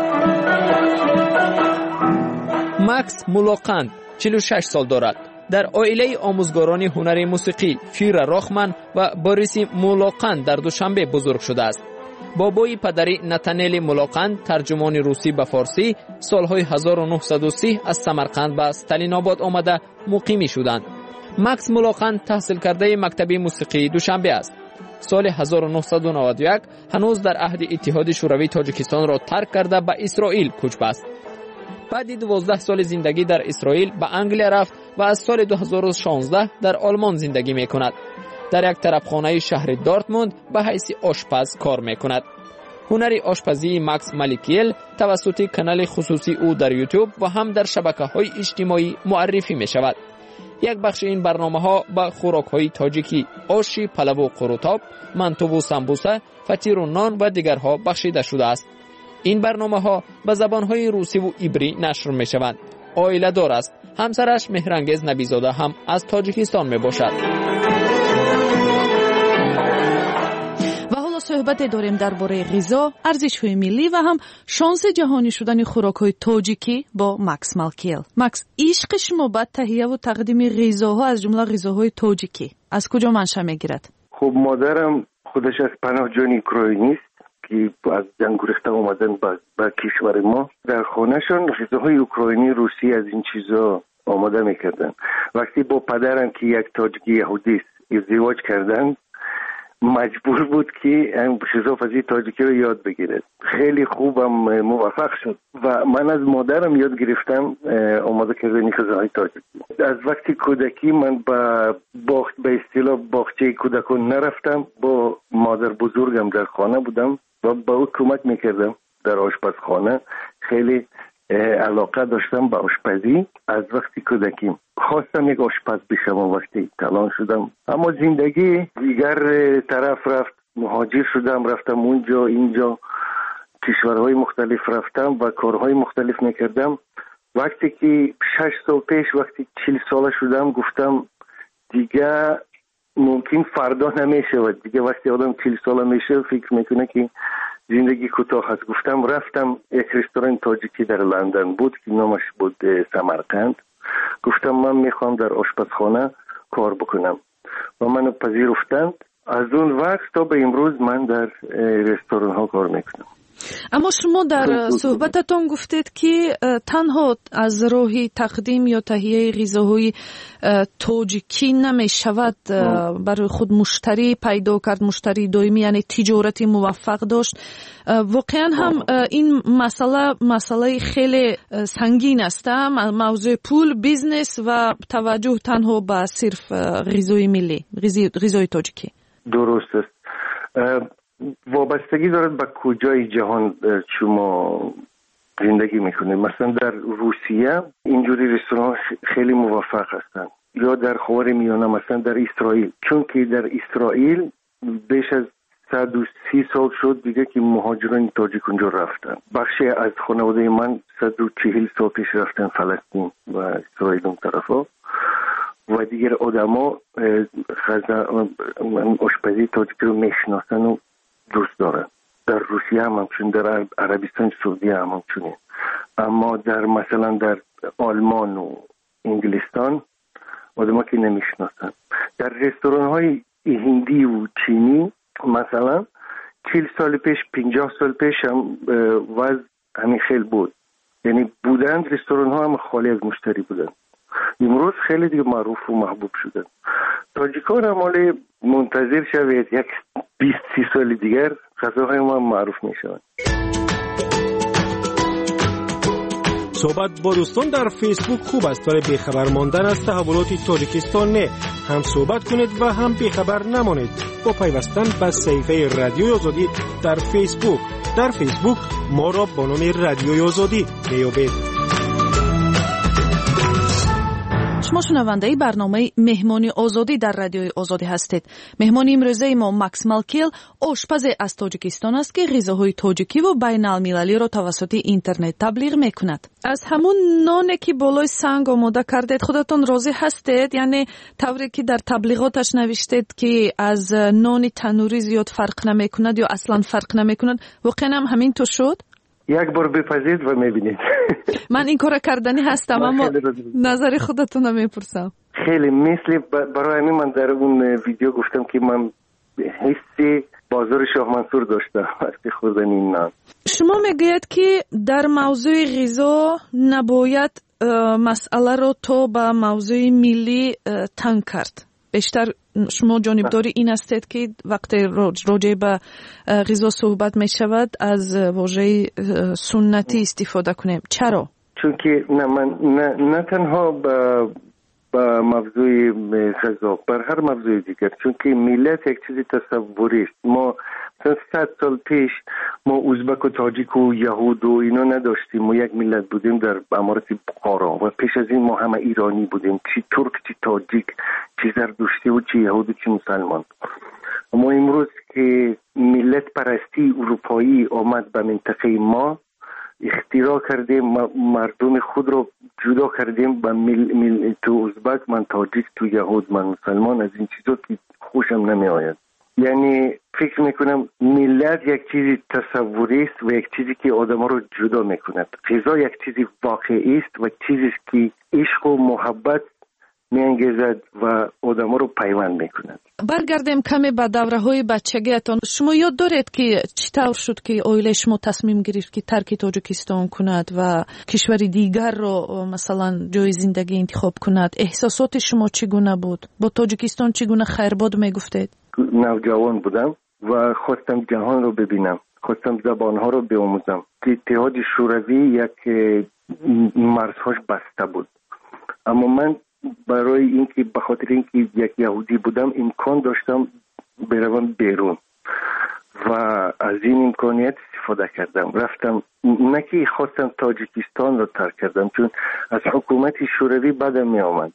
ماکس مولاقند چهل و شش سال دارد. در عائله آموزگاران هنر موسیقی فیر راخمن و باریس مولاقند در دوشنبه بزرگ شده است. بابای پدری نتانیل مولاقند ترجمان روسی به فارسی سالهای هزار و نهصد و سی از سمرقند به استالین آباد آمده مقیمی شدند. ماکس مولاقند تحصیل کرده مکتب موسیقی دوشنبه است. سال هزار و نهصد و نود و یک هنوز در عهد اتحاد شوروی تاجیکستان را ترک کرده به اسرائیل کوچ بست. بعد دوازده سال زندگی در اسرائیل به انگلیس رفت و از سال دو هزار و شانزده در آلمان زندگی می کند. در یک طرفخانه شهر دورتموند به حیث آشپز کار می کند. هنر آشپزی ماکس مالکیل توسط کانال خصوصی او در یوتیوب و هم در شبکه‌های اجتماعی معرفی می شود. یک بخش این برنامه‌ها با خوراک‌های تاجیکی، آشی، پلو و قروتاب، منتو و سمبوسه، فطیر و نان و دیگرها بخشیده شده است. این برنامه‌ها به زبان‌های روسی و عبری نشر می‌شوند. عائله دار است. همسرش مهرانگیز نبیزاده هم از تاجیکستان میباشد. و حالا صحبت داریم درباره غذا، ارزش‌های ملی و هم شانس جهانی شدن خوراک‌های تاجیکی با ماکس مالکیل. ماکس، عشق شما به تهیه و تقدیم غذاها از جمله غذاهای تاجیکی از کجا منشأ می‌گیرد؟ خب مادرم خودش از پناهجویان اوکراینی است که از جنگ گریخته اومدن به کشور ما. در خانهشان غذاهای اوکراینی، روسی از این چیزا آماده میکردن. وقتی با پدرم که یک تاجیک یهودی ازدواج کردن، مجبور بود که غذافزی تاجیکی رو یاد بگیرد. خیلی خوبم موفق شد و من از مادرم یاد گرفتم آماده کردن غذاهای تاجیکی. از وقتی کودکی من با باخت به اصطلاح باغچه کودکان نرفتم، با مادر بزرگم در خانه بودم و با او کمک میکردم در آشپزخانه. خیلی علاقه داشتم به آشپزی از وقتی کودکیم. خواستم یک آشپز بشم و وقتی تلان شدم، اما زندگی دیگر طرف رفت. مهاجر شدم، رفتم اونجا اینجا، کشورهای مختلف رفتم و کارهای مختلف میکردم. وقتی که شش سال پیش وقتی چهل ساله شدم گفتم دیگه ممکن فردا نمیشود. دیگه وقتی آدم چهل ساله میشه فکر میکنه که زندگی کوتاه هست. گفتم رفتم یک رستوران تاجیکی در لندن بود که نامش بود سمرقند. گفتم من میخوام در آشپزخانه کار بکنم و منو پذیرفتند. از اون وقت تا به امروز من در رستوران ها کار میکنم. اما شما در صحبتتون گفتید که تنها از راهی تقدیم یا تهیه غذاهای تاجیکی نمی شود برای خود مشتری پیدا کرد، مشتری دائمی، یعنی تجارتی موفق داشت. واقعا هم این مسئله مسئله خیلی سنگین است، موضوع پول، بیزنس و توجه تنها به صرف غذای ملی، غذای تاجیکی. درست است. وابستگی دارد به کجای جهان شما زندگی میکنید. مثلا در روسیه اینجوری رستوران خیلی موفق هستند، یا در خاور میانه، مثلا در اسرائیل، چون که در اسرائیل بیش از صد و سی سال شد دیگه که مهاجران تاجیک اونجا رفتن. بخشی از خانواده من صد و چهل سال پیش رفتن فلسطین و اسرائیل اون طرفا، و دیگر آدما غذا آشپزی تاجیک رو میشناسن و دوست دارن. در روسیه هم همچون، در عربستان سعودی هم همچونه. اما در مثلا در آلمان و انگلستان آدما که نمیشناسن. در رستوران های هندی و چینی مثلا چهل سال پیش، پنجاه سال پیش هم وضع همین خیلی بود، یعنی بودند رستوران ها هم خالی از مشتری بودند. امروز خیلی دیگه معروف و محبوب شدن. تاجیکان هم حالا منتظر شوید یک بیست سی سال دیگر غذاهای ما معروف می شوند. صحبت با دوستان در فیسبوک خوب است، ولی بیخبر ماندن از تحولات تاجیکستان نه. هم صحبت کنید و هم بیخبر نمانید با پیوستن به صفحه رادیوی آزادی در فیسبوک. در فیسبوک ما را با نام رادیوی آزادی میابید. شما شنونده برنامه مهمانی آزادی در رادیوی آزادی هستید. مهمانی امروزه ما مکس مالکیل، آشپز از تاجیکستان است که غذاهای تاجیکی و بین المللی را توسط اینترنت تبلیغ میکند. از همون نانی که بالای سنگ آماده کردید خودتون راضی هستید؟ یعنی طوری که در تبلیغاتش نوشتید که از نان تنوری زیاد فرق نمیکند یا اصلا فرق نمیکند، واقعا هم همین تو شد؟ یک بار بپذیرید و میبینید. من این کار کردنی هستم اما نظر خودتون رو میپرسم. خیلی مثل برای همین من در اون ویدیو گفتم که من حس بازار شاه منصور داشتم وقتی خوردن این نان. شما میگوید که در موضوع غذا نباید مسئله رو تو به موضوع ملی تنگ کرد. بیشتر شما جانبداری این استید که وقتی راجع به غذا صحبت می شود از واژه سنتی استفاده کنیم. چرا؟ چون که نه من نه, نه تنها به با موضوع غذا، بر هر موضوع دیگر، چون که ملت یک چیزی تصوری است. ما مثلا صد سال پیش ما ازبک و تاجیک و یهود و اینا نداشتیم. ما یک ملت بودیم در امارت بخارا و پیش از این ما همه ایرانی بودیم، چی ترک چی تاجیک، چی زردشتی و چی یهود و چی مسلمان. اما امروز که ملت پرستی اروپایی آمد به منطقه ما، اختراع کردیم، مردم خود رو جدا کردیم به مل, مل تو ازبک، من تاجیک، تو یهود، من مسلمان. از این چیزا که خوشم نمی آید. یعنی فکر میکنم ملت یک چیزی تصوری است و یک چیزی که آدم ها رو جدا میکند. غذا یک چیزی واقعی است و چیزی است که عشق و محبت میانگیزد و آدم ها رو پیوند میکند. برگردیم کمی به دوره های بچگیتان. شما یاد دارید که چطور شد که اویل شما تصمیم گرفت که ترک تاجیکستان کند و کشور دیگر رو مثلا جای زندگی انتخاب کند؟ احساسات شما چگونه بود؟ با تاجیکستان چگونه خیرباد میگفتید؟ نوجوان بودم و خواستم جهان رو ببینم، خواستم زبانها رو بیاموزم. اتحاد شوروی یک مرزهاش بسته بود، اما من برای اینکه به خاطر اینکه یک یهودی بودم امکان داشتم بروم بیرون و از این امکانیت استفاده کردم. رفتم، نه که خواستم تاجیکستان رو ترک کردم چون از حکومت شوروی بدم می آمد،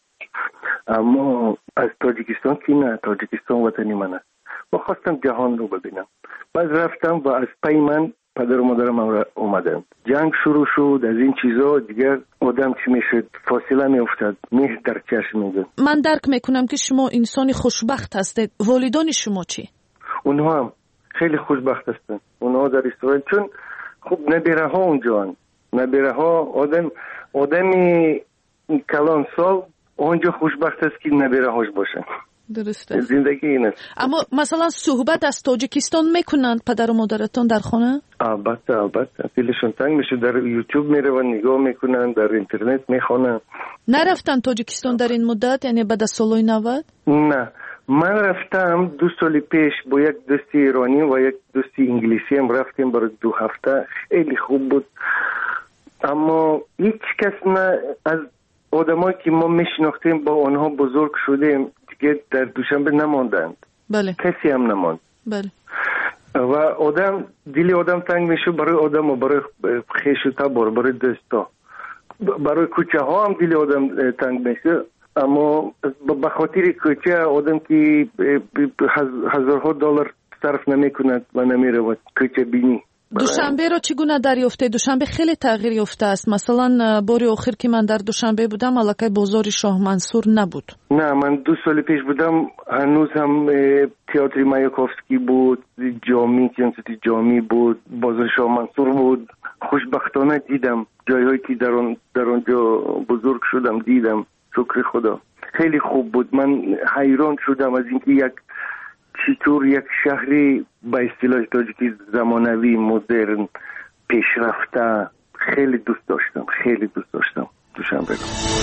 اما از تاجیکستان که نه، تاجیکستان وطنی من است و خواستم جهان رو ببینم. بعد رفتم و از پی من پدر و مادرم اومدن. جنگ شروع شد، از این چیزا دیگر آدم چی میشد، فاصله میافتاد، مهر در چشم میاد. من درک میکنم که شما انسانی خوشبخت هستید. والدان شما چی؟ اونها هم خیلی خوشبخت هستن. اونها در اسرائیل، چون خوب نبیره ها اونجا، نبیره ها آدم آدمی کلان سال اونجا خوشبخت است که نبیره هاش باشن. درسته. زندگی این است. اما مثلا صحبت از تاجیکستان میکنند پدر و مادرتون در خانه؟ البته البته دلشون تنگ میشه، در یوتیوب میره و نگاه میکنن، در اینترنت میخونن. نرفتن تاجیکستان در این مدت، یعنی بعد از سالهای نود؟ نه، من رفتم دو سال پیش با یک دوست ایرانی و یک دوست انگلیسی هم رفتیم برای دو هفته. خیلی خوب بود، اما هیچ کس نه از آدمایی که ما میشناختیم با آنها بزرگ شدیم دیگه در دوشنبه نماندند. بله. کسی هم نماند. بله. و آدم دلی آدم تنگ میشه برای آدم و برای خیش و تبار، برای دوستا، برای کوچه ها هم دلی آدم تنگ میشه. اما به خاطر کوچه آدم که هزارها دلار صرف نمیکند و نمیره و کوچه بینی. دوشنبه رو چگونه دریافته؟ دوشنبه خیلی تغییر یافته است. مثلا باری آخر که من در دوشنبه بودم الکی بازار شاه منصور نبود. نه، من دو سال پیش بودم هنوز هم تئاتر مایاکوفسکی بود، جامی کنسرت جامی بود، بازار شاه منصور بود. خوشبختانه دیدم جایهایی که در اون در اونجا بزرگ شدم دیدم. شکر خدا خیلی خوب بود. من حیران شدم از اینکه یک چطور یک شهری با اصطلاح تاجیکی زمانوی مدرن پیشرفته. خیلی دوست داشتم خیلی دوست داشتم دوشنبه.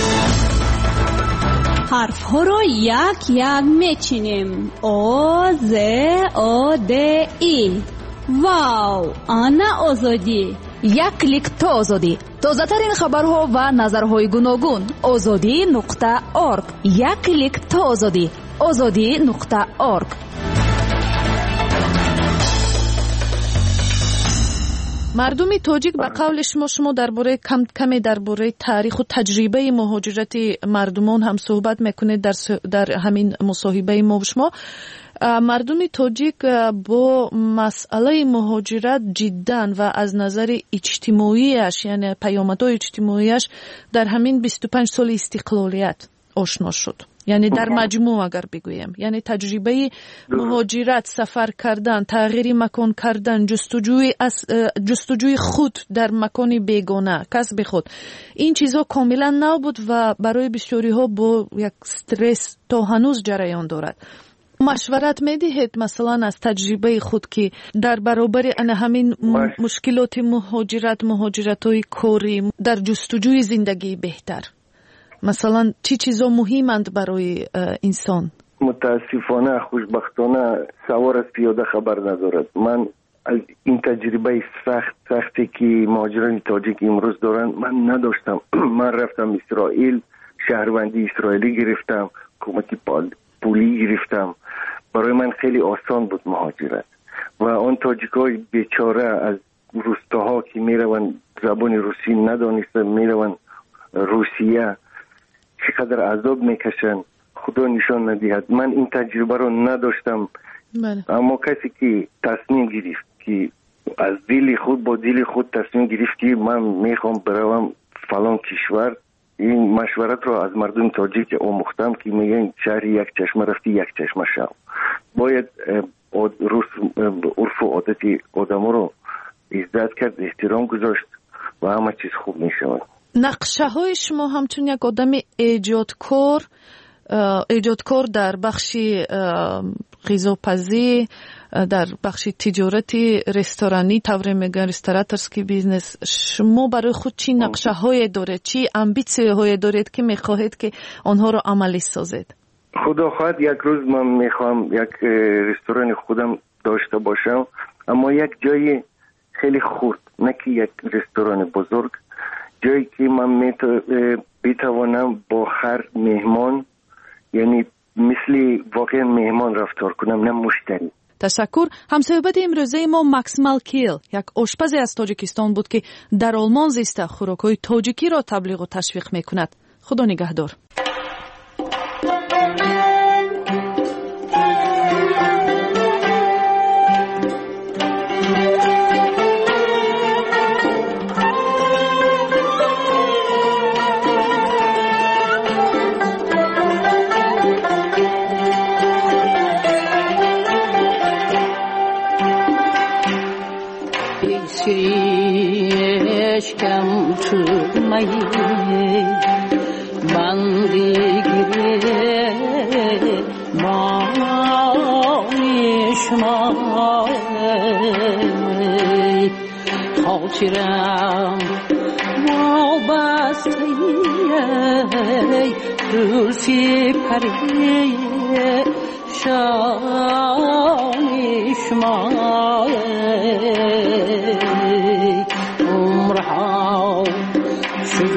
حرف ها رو یک یک میچینیم. او ز او د ای. واو، آنا آزادی. یک کلیک تا آزادی. تازه ترین خبرها و نظرهای گوناگون. آزادی نقطه آرگ. یک کلیک تا آزادی. آزادی نقطه آرگ. مردمی تاجیک به قول شما شما درباره کم کمی درباره تاریخ و تجربه مهاجرت مردمان هم صحبت میکنید در در همین مصاحبه ما. شما مردمی تاجیک با مسئله مهاجرت جدا و از نظر اجتماعیش، یعنی پیامدهای اجتماعیش در همین بیست و پنج سال استقلالیت آشنا شد. یعنی در مجموع اگر بگویم، یعنی تجربه مهاجرت، سفر کردن، تغییر مکان کردن، جستجوی از جستجوی خود در مکانی بیگانه، کسب خود، این چیزها کاملا نو بود و برای بسیاری ها با یک استرس تا هنوز جریان دارد. مشورت میدهید مثلا از تجربه خود که در برابر ان همین مشکلات مهاجرت، مهاجرت‌های کاری، در جستجوی زندگی بهتر، مثلا چی چیزا مهمند برای انسان؟ متاسفانه خوشبختانه سوار از پیاده خبر ندارد. من از این تجربه سخت سختی که مهاجران تاجیک امروز دارن من نداشتم. من رفتم اسرائیل، شهروندی اسرائیلی گرفتم، کمک پولی گرفتم. برای من خیلی آسان بود مهاجرت. و آن تاجیکای بیچاره از روستاها که میرون زبان روسی ندانستن میرون روسیه، چقدر عذاب میکشن خدا نشان ندهد. من این تجربه رو نداشتم. بله. اما کسی که تصمیم گرفت که از دل خود با دل خود تصمیم گرفت که من میخوام بروم فلان کشور، این مشورت رو از مردم تاجیک آموختم که میگن شهر یک چشمه رفتی یک چشمه شو. باید عرف و عادت آدم رو عزت کرد، احترام گذاشت و همه چیز خوب میشود. نقشه های شما همچون یک آدم ایجادکار ایجادکار در بخش غذاپزی، در بخش تجارتی، رستورانی، طور میگن رستوراتورسکی بیزنس، شما برای خود چی نقشه های دارید، چی امبیسیون های دارید که میخواهید که آنها رو عملی سازید؟ خدا خواهد یک روز من میخوام یک رستوران خودم داشته باشم، اما یک جای خیلی خرد، نه که یک رستوران بزرگ، جایی که من بتوانم با هر مهمان، یعنی مثل واقعا مهمان رفتار کنم، نه مشتری. تشکر. همصحبت امروزه ما مکس مالکیل، یک آشپز از تاجیکستان بود که در آلمان زیسته خوراک‌های تاجیکی را تبلیغ و تشویق میکند. خدا نگهدار. اشکم تو مایی بندگی ما میشماری خاطرم وابسته دوستی پری شانی شماری عمرها شد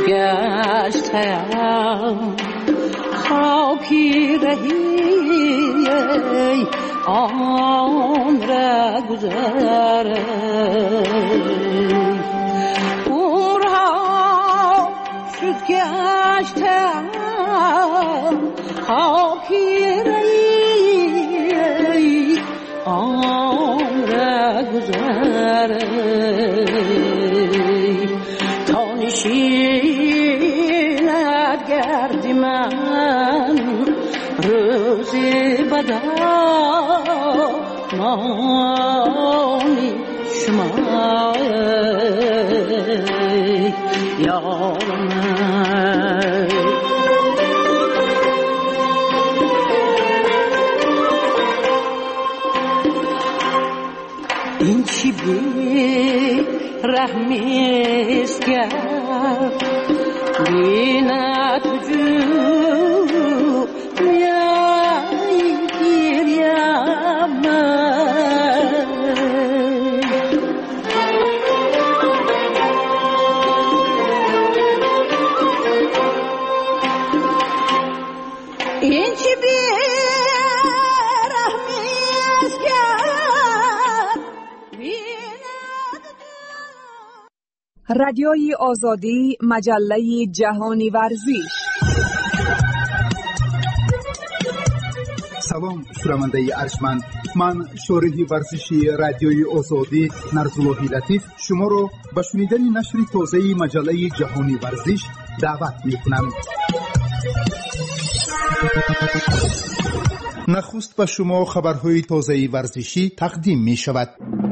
گشتم خاکی رهی آن را گذره عمرها شد گشتم خاکی رهی آن را گذره تا نشیند گردی من روزی بدا مانی شما یارم این چی بی رحمیست کرد بیند وجود میایی گیریم من این چی بی رحمیست کرد رادیوی آزادی، مجله جهانی ورزش. سلام شنونده ارجمند، من شارح ورزشی رادیوی آزادی نرزاللهی لطیف شما را به شنیدن نشر تازه مجله جهانی ورزش دعوت می‌کنم. نخست به شما خبرهای تازه ورزشی تقدیم می‌شود.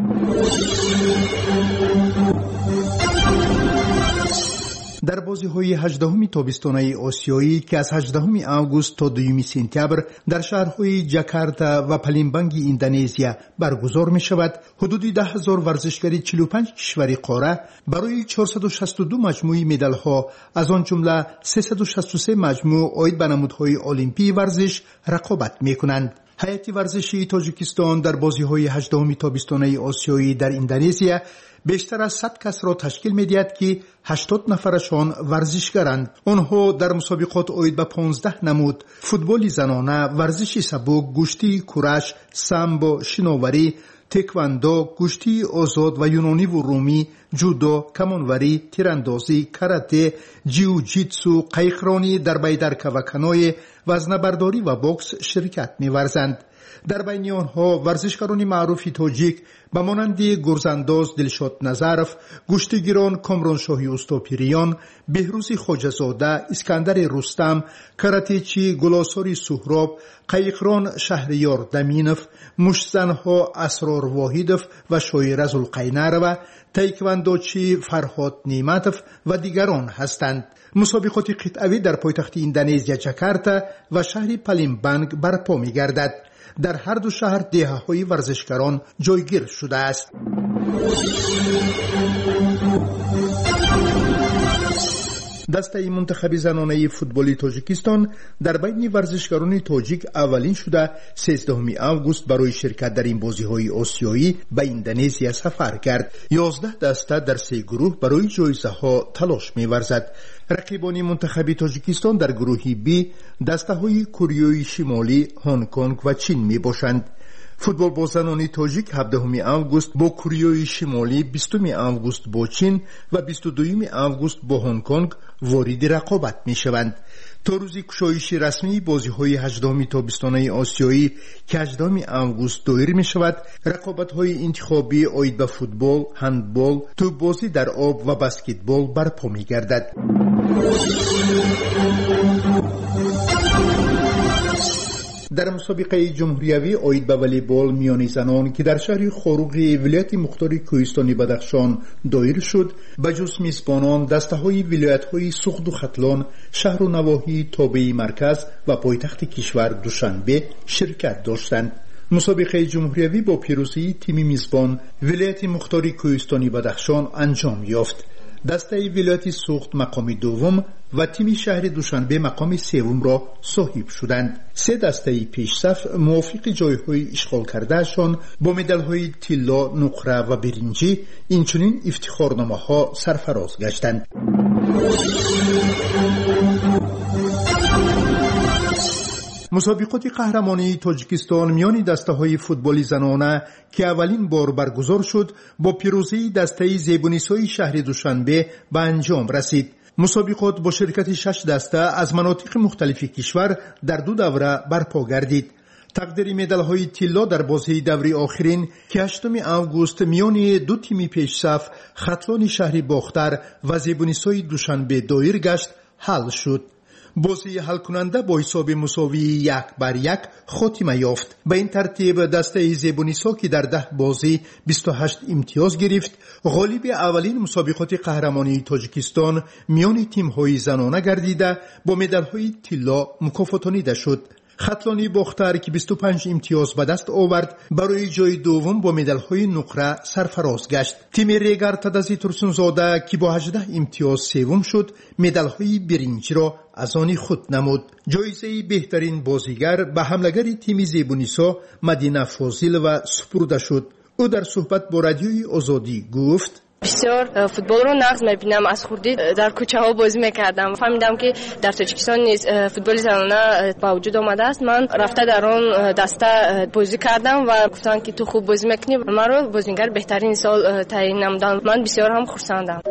در بازی‌های هجدهم تابستانه آسیایی که از هجدهم آگوست تا دوم سپتامبر در شهرهای جاکارتا و پالمبانگ اندونزیا برگزار می‌شود، حدود ده هزار ورزشکار چهل و پنج کشور قاره برای چهارصد و شصت و دو مجموعه مدال‌ها از آن جمله سیصد و شصت و سه مجموعه عاید به نمودهای المپی ورزش رقابت می‌کنند. هیئت ورزشی تاجیکستان در بازی‌های هجدهم تابستانه آسیایی در اندونزیا بیشتر از صد کس را تشکیل می‌دهد که هشتاد نفرشان ورزشکارند. آنها در مسابقات عاید به پانزده نمود: فوتبال زنانه، ورزش سبک، گشتی کورش، سامبو، شناوری، تکواندو، گشتی آزاد و یونانی و رومی، جودو، کمانوری، تیراندازی، کاراته، جیوجیتسو، قایقرانی در بیدرکه و کنوی، وزنه‌برداری و بوکس شرکت می‌ورزند. در بین آنها ورزشکاران معروف تاجیک به مانند گرزانداز دلشاد نظرف، گشتیگیران کامرانشاهی استوپیریان، بهروز خواجه‌زاده، اسکندر رستم، کراتهچی گلاساری سهراب، قایقران شهریار دمینف، مشتزنها اسرار واحدف و شاعر ذوالقینر و تایکواندوچی فرهاد نیمتف و دیگران هستند. مسابقات قطعوی در پایتخت اندونزیا جاکارتا و شهر پالمبانگ برپا می‌گردد. در هر دو شهر دهه‌های ورزشکاران جایگیر شده است. دسته منتخب زنانه فوتبال تاجیکستان در بین ورزشکاران تاجیک اولین شده سیزدهم آگوست برای شرکت در این بازی‌های آسیایی به اندونزیا سفر کرد. یازده دسته در سه گروه برای جایزه‌ها تلاش می‌ورزد. رقیبان منتخب تاجیکستان در گروه بی دسته‌های کره شمالی، هنگ کنگ و چین میباشند. فوتبال با زنان تاجیک هفدهم آگوست با کره شمالی، بیستم آگوست با چین و بیست و دوم آگوست با هنگ کنگ وارد رقابت میشوند. تا روز گشایش رسمی بازی‌های هجدهم تابستانه آسیایی که هجدهم آگوست دایر می‌شود، رقابت‌های انتخابی عاید به فوتبال، هندبال، توپ‌بازی در آب و بسکتبال برپا می‌گردد. در مسابقه جمهوریوی اوید به والیبال میان زنان که در شهر خوروغ ولایت مختار کوهستانی بدخشان دایر شد، بجز میزبانان دسته‌های ولایت‌های سوخت و ختلان، شهر و نواحی تابع مرکز و پایتخت کشور دوشنبه شرکت داشتند. مسابقه جمهوریوی با پیروزی تیم میزبان ولایت مختار کوهستانی بدخشان انجام یافت. دسته ولایت سوخت مقام دوم و تیم شهر دوشنبه مقام سوم را صاحب شدند. سه دسته پیشصف موافق جایهای اشغال کردهشان با مدال‌های طلا، نقره و برنجی اینچنین افتخارنامه‌ها سرفراز گشتند. مسابقات قهرمانی تاجیکستان میان دسته‌های فوتبالی زنانه که اولین بار برگزار شد با پیروزی دسته زیبونیسای شهر دوشنبه به انجام رسید. مسابقات با شرکت شش دسته از مناطق مختلف کشور در دو دوره برپا گردید. تقدیر مدال‌های طلا در بازی دوره آخرین که هشتم آگوست میان دو تیم پیشصف ختلان شهر باختر و زیبونیسای دوشنبه دایر گشت حل شد. بازی حل کننده با حساب مساوی یک بر یک خاتمه یافت. به این ترتیب دسته زیبونیسا که در ده بازی بیست و هشت امتیاز گرفت، غالب اولین مسابقات قهرمانی تاجیکستان میان تیم‌های زنانه گردیده با مدال‌های طلا مکافاتانیده شد. ختلانی باختر که بیست و پنج امتیاز به دست آورد برای جای دوم با مدال‌های نقره سرفراز گشت. تیم ریگر تدازی ترسونزاده که با هجده امتیاز سوم شد مدال‌های برنج را از آن خود نمود. جایزه بهترین بازیگر به حملگر تیم زیبونیسا مدینه فاضل و سپرده شد. او در صحبت با رادیوی آزادی گفت: بسیار فوتبال رو نقض می‌بینم. از خوردی در کوچه‌ها بازی می‌کردم. فهمیدم که در تاجیکستان نیز فوتبال زنانه با وجود آمده است. من رفته در آن دسته بازی کردم و گفتن که تو خوب بازی می‌کنی. من رو بازیگر بهترین سال تعیین نمودن. من بسیار هم خرسندم.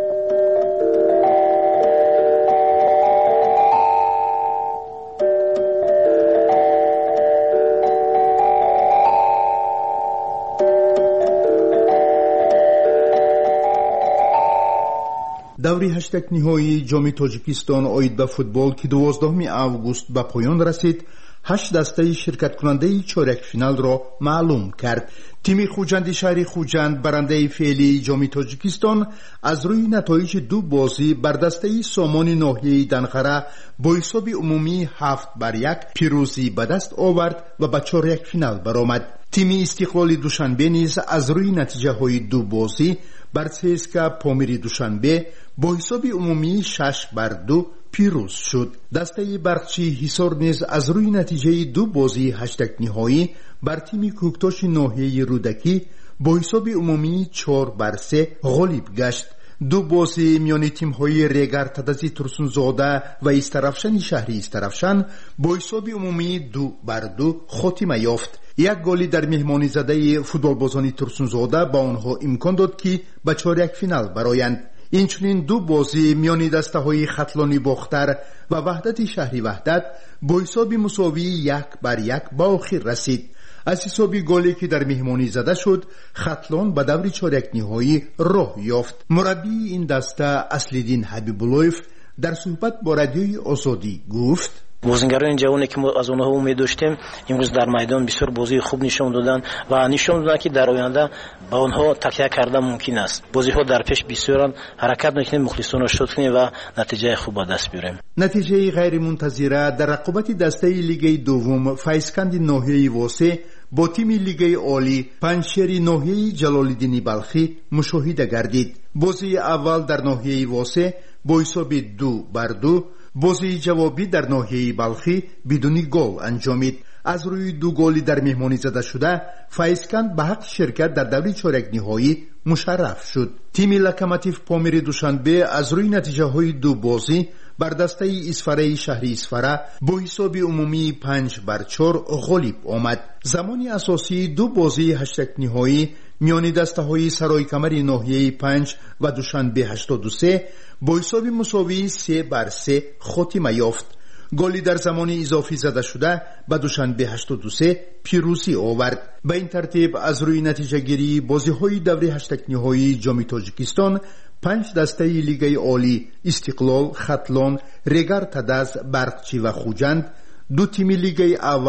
دوری هشتگ نهایی جام تاجیکستان اوید به فوتبال که دوازدهم آگوست به پایان رسید، هشت دسته شرکت کننده چهارک فینال را معلوم کرد. تیم خوجند شهر خوجند برنده فعلی جام تاجیکستان از روی نتایج دو بازی بر دسته سامان ناحیه دنقره با حساب عمومی هفت بر یک پیروزی به دست آورد و به چهارک فینال برآمد. تیم استقلال دوشنبه نیز از روی نتیجه های دو بازی بر سیسکا پامیری دوشنبه با حساب عمومی شش بر دو پیروز شد. دسته برقچی حصار نیز از روی نتیجه دو بازی هشتگ نهایی بر تیم کوکتاش ناحیه رودکی با حساب عمومی چهار بر سه غالب گشت. دو بازی میان تیم‌های ریگر تدازی ترسونزاده و استرافشن شهری استرافشن با حساب عمومی دو بر دو خاتمه یافت. یک گلی در مهمانی زده فوتبالبازان ترسونزاده با آنها امکان داد که به چهارک فینال برآیند. اینچنین دو بازی میان دسته‌های ختلانی باختر و وحدت شهری وحدت با حساب مساوی یک بر یک به آخر رسید. از حساب گلی که در مهمانی زده شد، ختلان به دور چهارک نهایی راه یافت. مربی این دسته اصلیدین حبیب‌اللهیف در صحبت با رادیوی آزادی گفت: بازیگران جوانی که ما از اونها امید داشتیم امروز در میدان بسیار بازی خوب نشون دادن و نشون دادن که در آینده با اونها تکیه کردن ممکن است. بازی‌ها در پیش بسیارن، حرکت میکنیم، مخلصانه شد کنیم و نتیجه خوب به دست بیاریم. نتیجه غیر منتظره در رقابت دسته لیگ دوم فایسکند ناحیه واسه با تیم لیگ عالی پنجشیر ناحیه جلال‌الدین بلخی مشاهده گردید. بازی اول در ناحیه واسه با حساب دو بر دو، بازی جوابی در ناحیه بلخی بدون گل انجامید. از روی دو گلی در مهمانی زده شده، فایسکند به حق شرکت در دوره چهارک نهایی مشرف شد. تیم لوکوموتیو پامیری دوشنبه از روی نتیجه های دو بازی بر دسته اسفره شهری اسفره با حساب عمومی پنج بر چهار غالب آمد. زمانی اساسی دو بازی هشتگ نهایی میان دسته های سرای کمری ناحیه پنج و دوشنبه هشتاد و سه با حساب مساوی سه بر سه خاتمه یافت. گلی در زمان اضافی زده شده به دوشنبه هشتاد و سه پیروزی آورد. به این ترتیب از روی نتیجه گیری بازی های دوره هشتگ نهایی جام تاجیکستان پنج دسته لیگ عالی استقلال، ختلان، ریگر تداز، برقچی و خوجند، دو تیم لیگ اول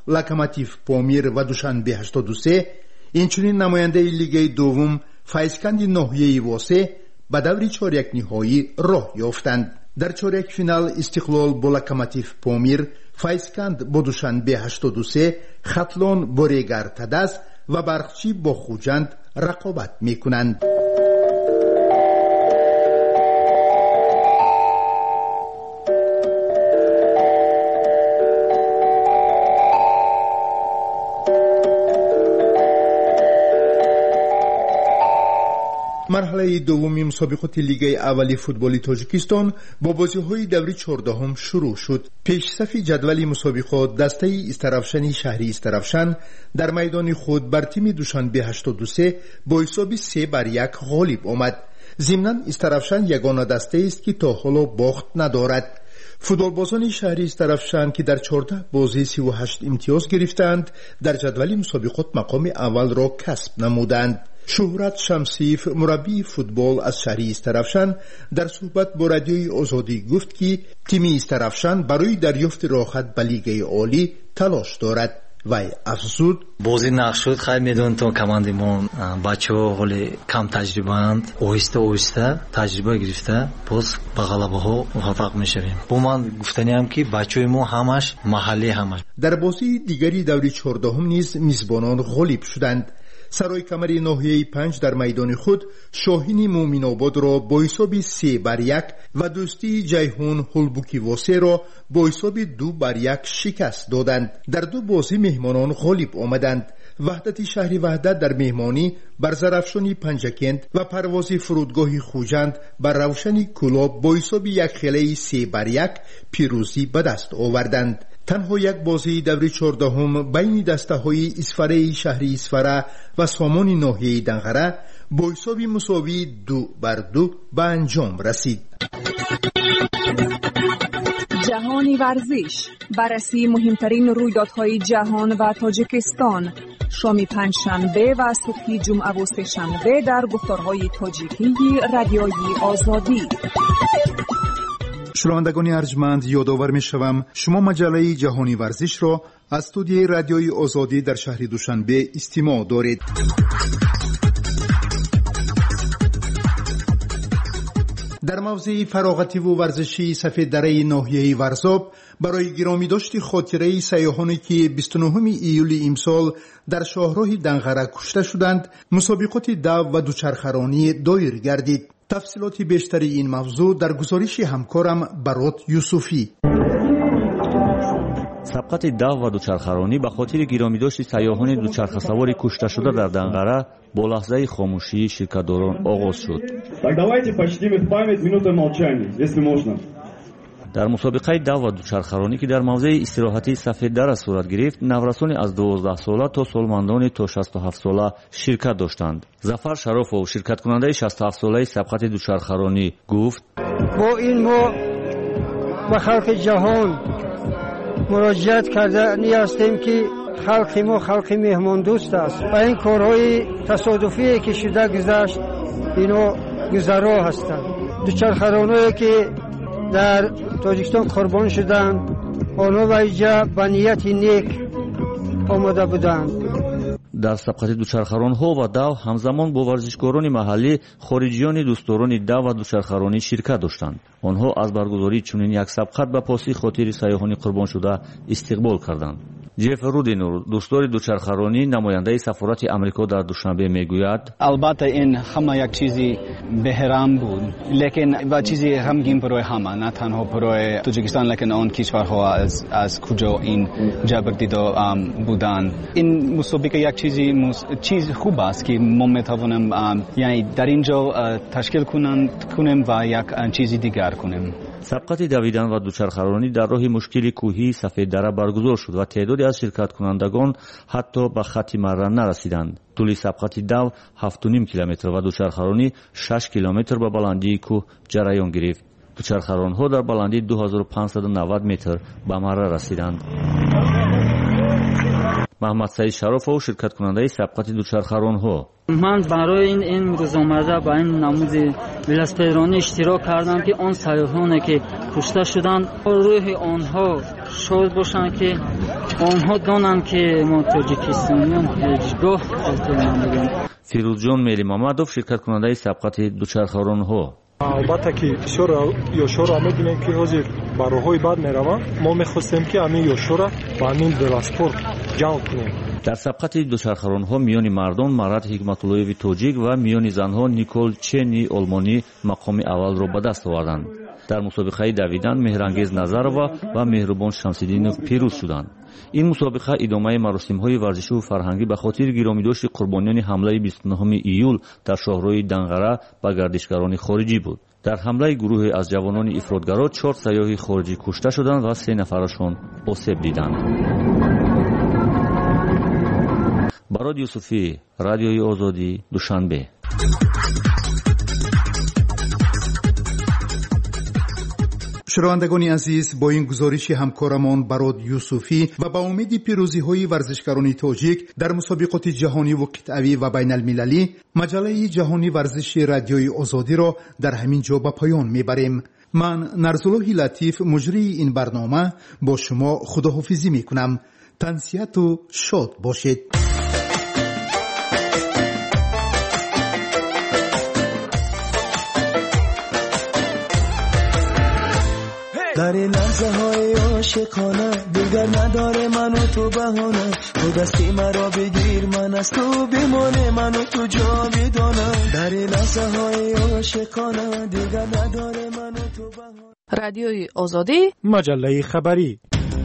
لوکوموتیو پامیر و دوشنبه هشتاد و سه، اینچنین نماینده لیگ دوم فایسکند ناحیه واسه به دور چهارک نهایی راه یافتند. در چهارک فینال استقلال با لوکوموتیو پامیر، فایسکند با دوشنبه هشتاد و سه، خطلان با ریگر تدس و برخچی با خوجند رقابت میکنند. مرحله دومی مسابقات لیگ اولی فوتبال تاجیکستان با بازی‌های دوره چهاردهم شروع شد. پیشصف جدول مسابقات دسته استرافشن شهری استرافشن در میدان خود بر تیم دوشنبه هشتاد و سه با حساب سه بر یک غالب آمد. ضمناً استرافشن یگانه دسته است که تا حالا باخت ندارد. فوتبالبازان شهری استرافشن که در چهارده بازی سی و هشت امتیاز گرفتند، در جدول مسابقات مقام اول را کسب نمودند. شهرت شمسیف، مربی فوتبال از شهری استرافشن، در صحبت با رادیوی آزادی گفت که تیم استرافشن برای دریافت راحت به لیگ عالی تلاش دارد. وی افزود: بازی نشد، خیلی میدونید تو کماندیمون بچه‌ها ولی کم تجربه اند، اویسته اویسته تجربه گرفته باز به غلبه ها موفق میشویم. با من گفتنیم که بچه‌های ما همش محلی همش. در بازی دیگری دوره چهاردهم نیز میزبانان غالب شدند. سرای کمری ناحیه پنج در میدان خود شاهین مومن آباد را با حساب سه بر یک و دوستی جیهون هلبوکی واسه را با حساب دو بر یک شکست دادند. در دو بازی مهمانان غالب آمدند. وحدت شهری وحدت در مهمانی بر زرافشانی پنجکند و پرواز فرودگاه خوجند بر روشنی کلاب با حساب یک خیلی سه بر یک پیروزی به دست آوردند. تنها یک بازی دوره چهاردهم بین دسته های اسفره شهری اسفره و سامان ناحیه دنغره با حساب مساوی دو بر دو به انجام رسید. جهانی ورزش، بررسی مهمترین رویدادهای جهان و تاجیکستان، شام پنجشنبه و صبح جمعه و سه شنبه در گفتارهای تاجیکی رادیوی آزادی. شنوندگان ارجمند، یادآور می‌شوم شما مجله جهانی ورزش را از استودیوی رادیوی آزادی در شهر دوشنبه استماع دارید. در موضع فراغتی و ورزشی سفید دره ناحیه ورزاب برای گرامی داشت خاطره سیاحانی که بیست و نهم ایول امسال در شاهراه دنغره کشته شدند، مسابقات دو و دوچرخرانی دایر گردید. تفصیلات بیشتری این موضوع در گزارش همکارم برات یوسفی. سبقت دو و دوچرخرانی به خاطر گرامی داشت سیاحان دوچرخه سواری کشته شده در دنغره با لحظه خاموشی شرکتداران آغاز شد. در مسابقه دو و دوچرخرانی که در موضع استراحتی سفید دره صورت گرفت، نورسان از دوازده ساله تا سالمندان تا شصت و هفت ساله شرکت داشتند. ظفر شرافov شرکت کننده شصت و هفت ساله سبقت دوچرخرانی گفت: با این ما به خلق جهان مراجعت کردنی هستیم که خلق ما خلق مهمان دوست است و این کارهای تصادفی که شده گذشت اینا گذرا هستند. دوچرخرانایی که در تاجیکستان قربان شدند آنها و اینجا به نیت نیک آمده بودند. در سبقت دوچرخران ها و دو همزمان با ورزشکاران محلی خارجیان دوستداران دو و دوچرخرانی شرکت داشتند. آنها از برگزاری چنین یک سبقت به پاسی خاطر سیاحان قربان شده استقبال کردند. جف رودینور دوستدار دوچرخرانی نماینده سفارت امریکا در دوشنبه میگوید: البته این همه یک چیزی بحران بود، لیکن و چیزی غمگین برای همه، نه تنها برای تاجیکستان لیکن آن کشورها از از کجا این جبر دیده بودند. این مسابقه یک چیزی مس... چیز خوب است که ما میتوانیم یعنی در اینجا تشکیل کنیم و یک چیزی دیگر کنیم. سبقت دویدن و دوچرخرانی در راه مشکل کوهی سفید دره برگزار شد و تعدادی از شرکت کنندگان حتی به خط مره نرسیدند. طول سبقت دو هفت و نیم کیلومتر و دوچرخرانی شش کیلومتر به بلندی کوه جریان گرفت. دوچرخران‌ها در بلندی دو هزار و پانصد و نود متر به مره رسیدند. محمد سعید شرافov شرکت کننده سبقت دوچرخران‌ها: من برای این امروز آمده با این نمود ولسپیدرانی اشتراک کردم که آن سیاحانی که کشته شدند روح آنها شاد باشند که آنها دانند که ما تاجیکستانیان هیچگاه البته من بگم. فیروزجان میلی محمدов شرکت کننده سبقت دوچرخه‌ران‌ها. البته که شورا یوشورا می‌بینیم که حاضر باروهای بعد میروند. ما می‌خواستیم که همین یوشورا با همین ولاسپورت جمع کنیم. در سبقت دوچرخه‌ران‌ها میان مردان марат ҳикматуллоеви тоҷик ва миёни занҳо никол чени олмонӣ мақоми аввалро ба даст оварданд. дар мусобиқаи давидан меҳрангез назарова ва меҳрубон шамсиддинов пирӯз шуданд. ин мусобиқа идомаи маросимҳои варзишиву фарҳангӣ ба хотири гиромидошти қурбониёни ҳамлаи бисту нӯҳуми июл дар шоҳрои данғара ба гардишгарони хориҷӣ буд. дар ҳамлаи гурӯҳе аз ҷавонони ифротгаро чор сайёҳи хориҷӣ кушта шуданд ва се нафарашон осеб диданд. барод юсуфӣ, радиои озодӣ, душанбе. шунавандагони азиз, бо ин гузориши ҳамкорамон барод юсуфӣ ва ба умеди пирӯзиҳои варзишгарони тоҷик дар мусобиқоти ҷаҳониву қитъавӣ ва байналмилалӣ, маҷалаи ҷаҳонӣ варзиши радиои озодиро дар ҳамин ҷо ба поён мебарем. ман нарзуллоҳи латиф, муҷрии ин барнома, бо шумо худоҳофизӣ мекунам. тансияту шод бошед. در این لحظه های عاشقانه دیگر نداره من و تو بهانه تو دستی مرا بگیر من از تو بمانه من و تو جاودانه در این لحظه های عاشقانه دیگر نداره من و تو بهانه. رادیوی آزادی، مجله خبری.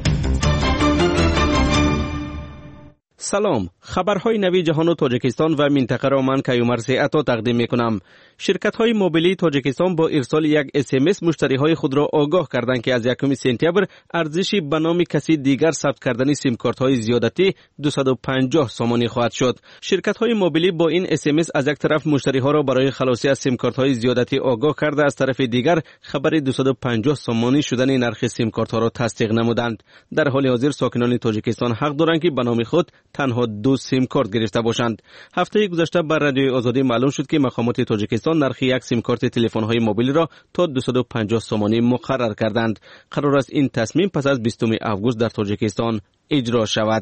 سلام، خبرهای نوی جهان و تاجیکستان و منطقه را من کیومرث عطا تقدیم میکنم. شرکت‌های موبیلی تاجیکستان با ارسال یک اس ام اس مشتریهای خود را آگاه کردند که از یکم سپتامبر ارزشی به نام کسی دیگر ثبت کردن سیم کارت‌های زیادتی دویست و پنجاه سامانی خواهد شد. شرکت‌های موبیلی با این اس ام اس از یک طرف مشتری‌ها را برای خلاصی از سیم کارت‌های زیادتی آگاه کرده، از طرف دیگر خبر دویست و پنجاه سامانی شدن نرخ سیم کارت‌ها را تصدیق نمودند. در حال حاضر ساکنان تاجیکستان حق دارند که به نام خود تنها دو سیم کارت گرفته باشند. هفته گذشته بر رادیوی آزادی معلوم شد که مقامات تاجیکستان نرخ یک سیم کارت تلفن‌های موبیل را تا دویست و پنجاه سامانی مقرر کردند. قرار است این تصمیم پس از بیستم آگوست در تاجیکستان اجرا شود.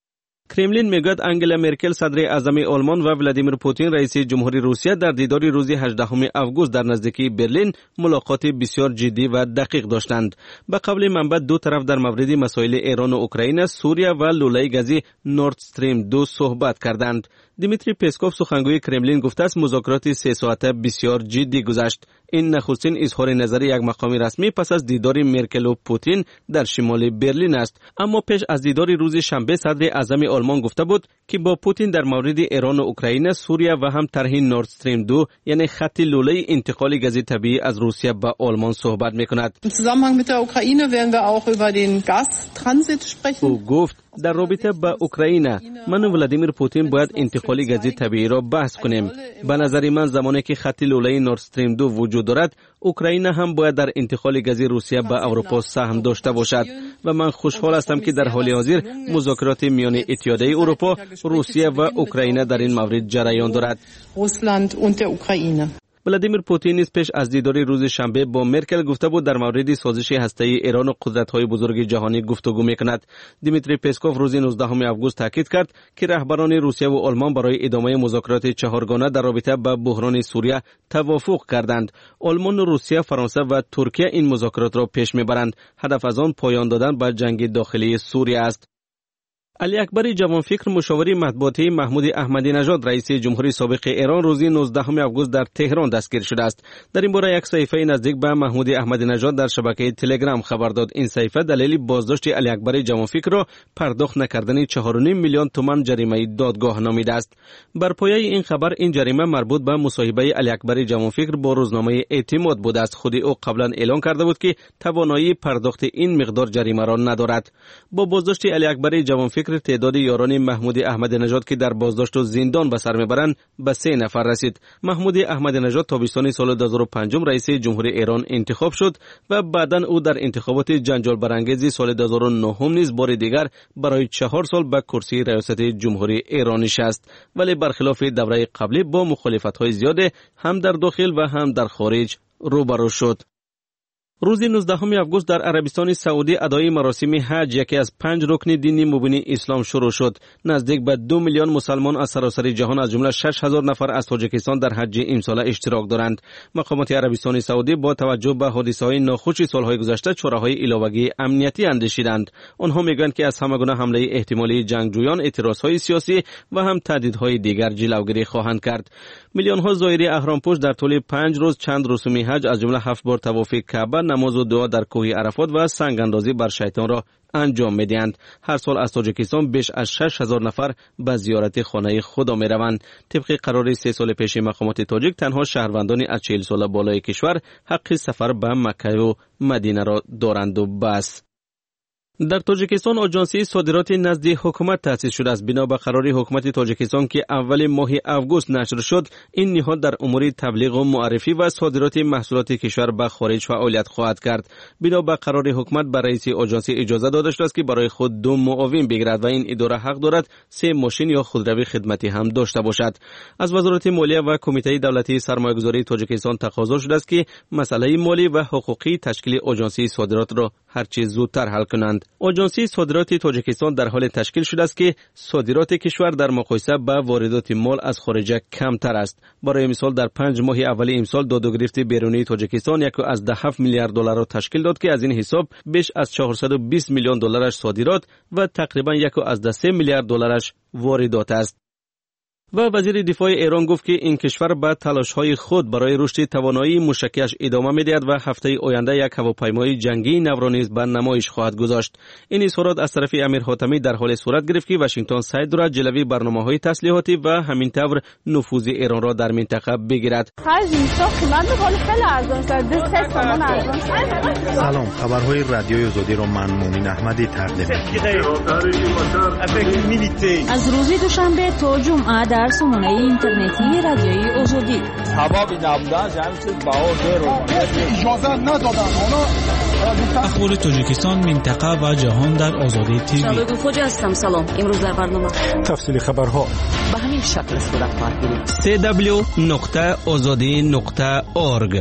کرملین میگوید انگلا مرکل صدر اعظم آلمان و ولادیمیر پوتین رئیس جمهوری روسیه در دیداری روز هجدهم آگوست در نزدیکی برلین ملاقات بسیار جدی و دقیق داشتند. به قول منبع دو طرف در مورد مسائل ایران و اوکراین، سوریه و لوله گازی نورد استریم دو صحبت کردند. دیمیتری پسکوف سخنگوی کرملین گفته است مذاکرات سه ساعته بسیار جدی گذشت. این نخستین اظهار نظر یک مقام رسمی پس از دیدار مرکل و پوتین در شمال برلین است. اما پیش از دیدار روز شنبه صدر اعظم آلمان گفته بود که با پوتین در مورد ایران و اوکراین، سوریه و هم طرح نورد استریم دو یعنی خط لوله انتقال گاز طبیعی از روسیه به آلمان صحبت میکند. Im Zusammenhang mit der Ukraine werden wir auch über den Gastransit sprechen. او گفت در رابطه با اوکراین من و ولادیمیر پوتین باید انتقال گاز طبیعی را بحث کنیم. به نظر من زمانی که خط لوله نورد استریم دو وجود دارد، اوکراین هم باید در انتقال گاز روسیه به اروپا سهم داشته باشد و من خوشحال هستم که در حال حاضر مذاکرات میان اتحادیه اروپا، روسیه و اوکراین در این مورد جریان دارد. Russland und der Ukraine. ولادیمیر پوتین نیز پیش از دیدار روز شنبه با مرکل گفته بود در مورد سازش هسته‌ای ایران و قدرت‌های بزرگ جهانی گفتگو می‌کند. دیمیتری پسکوف روز نوزدهم آگوست تاکید کرد که رهبران روسیه و آلمان برای ادامه مذاکرات چهارگانه در رابطه با بحران سوریه توافق کردند. آلمان و روسیه، فرانسه و ترکیه این مذاکرات را پیش می‌برند. هدف از آن پایان دادن به جنگ داخلی سوریه است. علی اکبر جوانفکر، مشاور مطبوعاتی محمود احمدی نژاد رئیس جمهوری سابق ایران، روز نوزدهم آگوست در تهران دستگیر شده است. در این باره یک صحیفه نزدیک به محمود احمدی نژاد در شبکه تلگرام خبر داد. این صحیفه دلیل بازداشت علی اکبر جوانفکر را پرداخت نکردن چهار و نیم میلیون تومان جریمه دادگاه نامیده است. بر پایه این خبر این جریمه مربوط به مصاحبه علی اکبر جوانفکر با روزنامه اعتماد بوده است. خود او قبلا اعلان کرده بود که توانایی پرداخت این مقدار جریمه را ندارد. با بازداشت علی اکبر جوانفکر تعداد یاران محمود احمدی نژاد که در بازداشت و زندان به سر میبرند به سه نفر رسید. محمود احمدی نژاد تابستان سال دو هزار و پنج رئیس جمهوری ایران انتخاب شد و بعداً او در انتخابات جنجال برانگیز سال دو هزار و نه نیز بار دیگر برای چهار سال به کرسی ریاست جمهوری ایران نشست، ولی برخلاف دوره قبلی با مخالفت‌های زیاد هم در داخل و هم در خارج روبرو شد. روز نوزدهم آگوست در عربستان سعودی ادای مراسم حج، یکی از پنج رکن دینی مبین اسلام، شروع شد. نزدیک به دو میلیون مسلمان از سراسر جهان از جمله شش هزار نفر از تاجیکستان در حج امسال اشتراک دارند. مقامات عربستان سعودی با توجه به حادثه‌های ناخوش سالهای گذشته چاره‌های علاوه‌ای امنیتی اندیشیدند. آنها میگویند که از همه گونه حمله احتمالی جنگجویان، اعتراضهای سیاسی و هم تهدیدهای دیگر جلوگیری خواهند کرد. میلیون‌ها زائری اهرام‌پوش در طول پنج روز چند رسوم حج از جمله هفت بار طواف کعبه، نماز و دعا در کوه عرفات و سنگ اندازی بر شیطان را انجام می‌دهند. هر سال از تاجیکستان بیش از شش هزار نفر به زیارت خانه خدا می‌روند. طبق قرار سه سال پیش مقامات تاجیک تنها شهروندان از چهل ساله بالای کشور حق سفر به مکه و مدینه را دارند و بس. در تاجیکستان آژانسی صادرات نزد حکومت تأسیس شده است. بنا به قرار حکومت تاجیکستان که اول ماه آگوست نشر شد، این نهاد در امور تبلیغ و معرفی و صادرات محصولات کشور به خارج فعالیت خواهد کرد. بنا به قرار حکومت بر رئیس آژانسی اجازه داده شده است که برای خود دو معاون بگیرد و این اداره حق دارد سه ماشین یا خودروی خدمتی هم داشته باشد. از وزارت مالیه و کمیته دولتی سرمایه‌گذاری تاجیکستان تقاضا شده است که مسئله مالی و حقوقی تشکیل آژانسی صادرات را هر چه زودتر حل کنند. آژانسی صادرات تاجیکستان در حال تشکیل شده است که صادرات کشور در مقایسه با واردات مال از خارج کمتر است. برای مثال در پنج ماه اول امسال داد و گرفت بیرونی تاجیکستان یک از ده هفت میلیارد دلار را تشکیل داد که از این حساب بیش از چهارصد و بیست میلیون دلارش صادرات و تقریبا یک از ده سه میلیارد دلارش واردات است. و وزیر دفاع ایران گفت که این کشور به تلاش‌های خود برای رشد توانایی موشکیش ادامه می‌دهد و هفته آینده یک هواپیمای جنگی نو را نیز به نمایش خواهد گذاشت. این اظهارات از طرف امیر حاتمی در حال صورت گرفت که واشنگتن سعی دارد جلوی برنامه‌های تسلیحاتی و همین طور نفوذ ایران را در منطقه بگیرد. سلام، خبرهای رادیوی آزادی را من مومن احمدی تقدیم می‌کنم. از روز دوشنبه تا جمعه در سامانه اینترنتی رادیوی آزادی. سبب نبودن همین چیز بهار رو اجازه ندادن. اخبار تاجیکستان، منطقه و جهان در آزادی تیوی. شباب فوجی هستم. سلام. امروز در برنامه تفصیل خبرها به همین شکل صورت خواهد گرفت. سی دبلیو نقطه آزادی نقطه اورگ.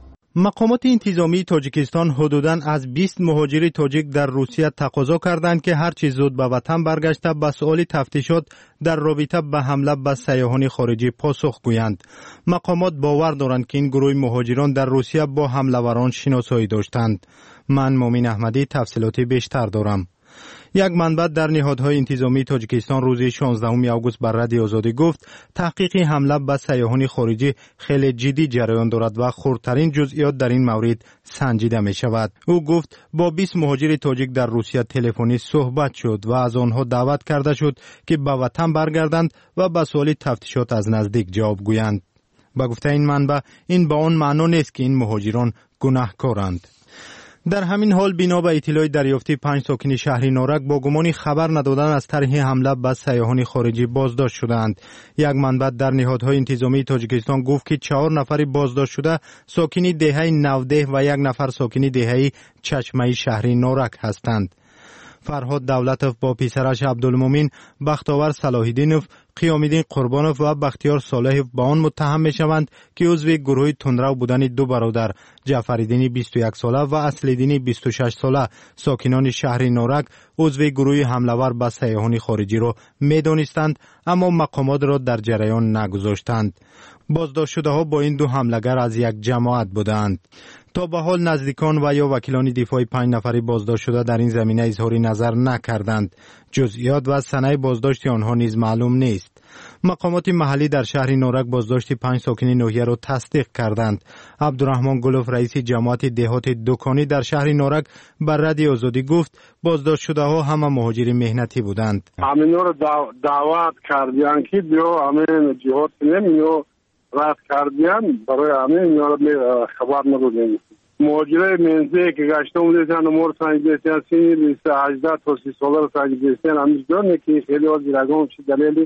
مقامات انتظامی تاجیکستان حدوداً از بیست مهاجر تاجیک در روسیه تقاضا کردند که هر چه زود به وطن برگشته به سؤال تفتیشات در رابطه به حمله به سیاحان خارجی پاسخ گویند. مقامات باور دارند که این گروه مهاجران در روسیه با حمله‌وران شناسایی داشتند. من مومن احمدی تفصیلاتی بیشتر دارم. یک منبع در نهادهای انتظامی تاجیکستان روز شانزدهم آگوست بر رادیو آزادی گفت تحقیق حمله به سیاحان خارجی خیلی جدی جریان دارد و خردترین جزئیات در این مورد سنجیده می شود. او گفت با بیست مهاجر تاجیک در روسیه تلفنی صحبت شد و از آنها دعوت کرده شد که به وطن برگردند و به سوال تفتیشات از نزدیک جواب گویند. با گفته این منبع این با آن معنا نیست که این مهاجران گناهکارند. در همین حال بنا به اطلاع دریافتی پنج ساکن شهر نارک با گمان خبر ندادن از طرح حمله به سیاحان خارجی بازداشت شدند. یک منبع در نهادهای انتظامی تاجیکستان گفت که چهار نفر بازداشت شده ساکن دهه نوده و یک نفر ساکن دهه چشمه شهر نارک هستند. فرهاد دولتوف با پسرش عبدالمومن، بختاور صلاح‌الدینوف، قیام‌الدین قربانوف و بختیار صالحوف با آن متهم می‌شوند که عضو گروه تندرو بودن دو برادر جعفرالدین بیست و یک ساله و اصل‌الدین بیست و شش ساله ساکنان شهر نارک عضو گروه حمله‌ور به سیاحان خارجی را می‌دانستند، اما مقامات را در جریان نگذاشتند. بازداشت شده ها با این دو حمله‌گر از یک جماعت بودند. تا به حال نزدیکان و یا وکیلان دفاع پنج نفری بازداشت شده در این زمینه اظهار نظر نکردند. جزئیات و سنه بازداشت آنها نیز معلوم نیست. مقامات محلی در شهر نارک بازداشت پنج ساکن ناحیه را تصدیق کردند. عبدالرحمن گلوف رئیس جماعت دهات دکانی در شهر نارک بر رادیو آزادی گفت بازداشت شده ها همه مهاجر مهنتی بودند. همین رو دعوت کردند که بیا همین جهات نمیو رد کردیم برای همین اینا خبر ندادیم. مهاجره منزه که گشته بودن امور سنجیدن سینی هجده تا سی ساله رو سنجیدن همیش دونه که خیلی از دیرگان چه دلیلی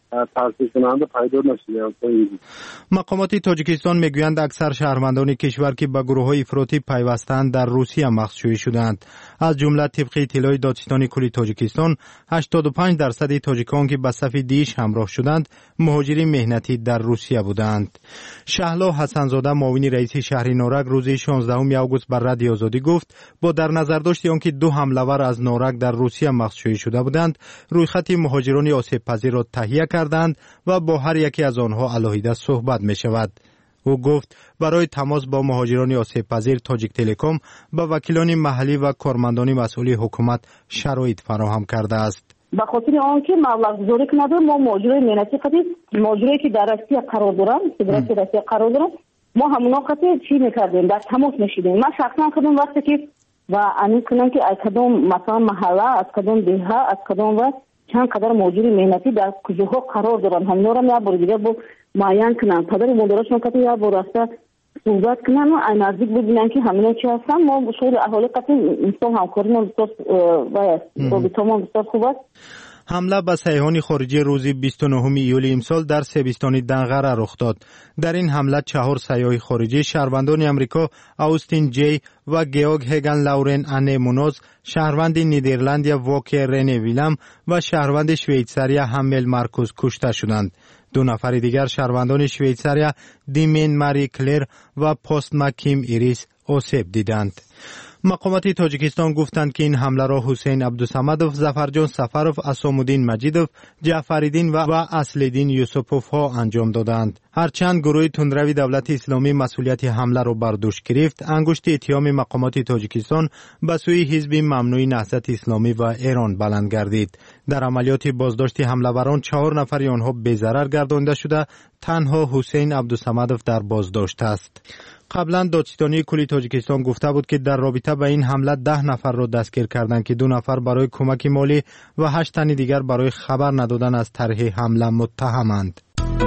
تاثیر کننده پیدا نشده. مقامات تاجیکستان میگویند اکثر شهروندان کشور که به گروه‌های افراطی پیوستند در روسیه مخفی شدند. از جمله طبق اطلاع دادستان کلی تاجیکستان هشتاد و پنج درصد تاجیکان که به صف دیش همراه شدند مهاجری مهنتی در روسیه بودند. شهلا حسنزاده معاون رئیس شهر نارک روز شانزدهم آگوست بر رادیو آزادی گفت با در نظر داشت آنکه دو حمله‌ور از نارک در روسیه مخفی شده بودند رویخط مهاجران آسیب پذیر را تهیه کردند و با هر یکی از آنها علاهیده صحبت می شود. او گفت برای تماس با مهاجران آسیب پذیر تاجیک تلکام به وکیلان محلی و کارمندان مسئول حکومت شرایط فراهم کرده است. به خاطر آنکه مبلغ گذاری کنند ما مهاجرای مهنتی خودی مهاجرایی که در روسیه قرار دارند فدراسیون روسیه قرار دارند ما همونا خاطر چی میکردیم در تماس میشدیم. من شخصا کدوم وقتی که و امید کنم که از کدوم مثلا محله از کدوم دیها از کدوم وقت چند قدر مهاجر مهنتی در کجاها قرار دارن همونا را یا بار دیگه با معین کنن پدر مادرشون که یا با راسته صحبت کنن و نزدیک ببینن که همونا چی هستن. ما شاید اهالی قطعی انسان همکاری ما بسیار باید رابطه ما بسیار خوب است. حمله به سیاحان خارجی روز بیست و نهم ایول امسال در سیبستان دنغره رخ داد. در این حمله چهار سیاح خارجی شهروندان امریکا آوستین جی و گیوگ هگن لورن انه مونوز، شهروند نیدرلندیا واکر رنه ویلم و شهروند شویتساریا همل مارکوس کشته شدند. دو نفر دیگر شهروندان شویتساریا دیمین ماری کلر و پست مکیم ایریس آسیب دیدند. مقامات تاجیکستان گفتند که این حمله را حسین عبدالصمدوف، ظفرجان سفروف، اسامالدین مجیدوف، جعفرالدین و, و اصلالدین یوسفوف ها انجام دادند. هرچند گروه تندروی دولت اسلامی مسئولیت حمله را بر دوش گرفت، انگشت اتهام مقامات تاجیکستان به سوی حزب ممنوع نهضت اسلامی و ایران بلند گردید. در عملیات بازداشت حمله‌وران چهار نفر آنها بی‌ضرر گردانده شده، تنها حسین عبدالصمدوف در بازداشت است. قبلا دادستانی کلی تاجیکستان گفته بود که در رابطه با این حمله ده نفر را دستگیر کردند که دو نفر برای کمک مالی و هشت تن دیگر برای خبر ندادن از طرح حمله متهمند.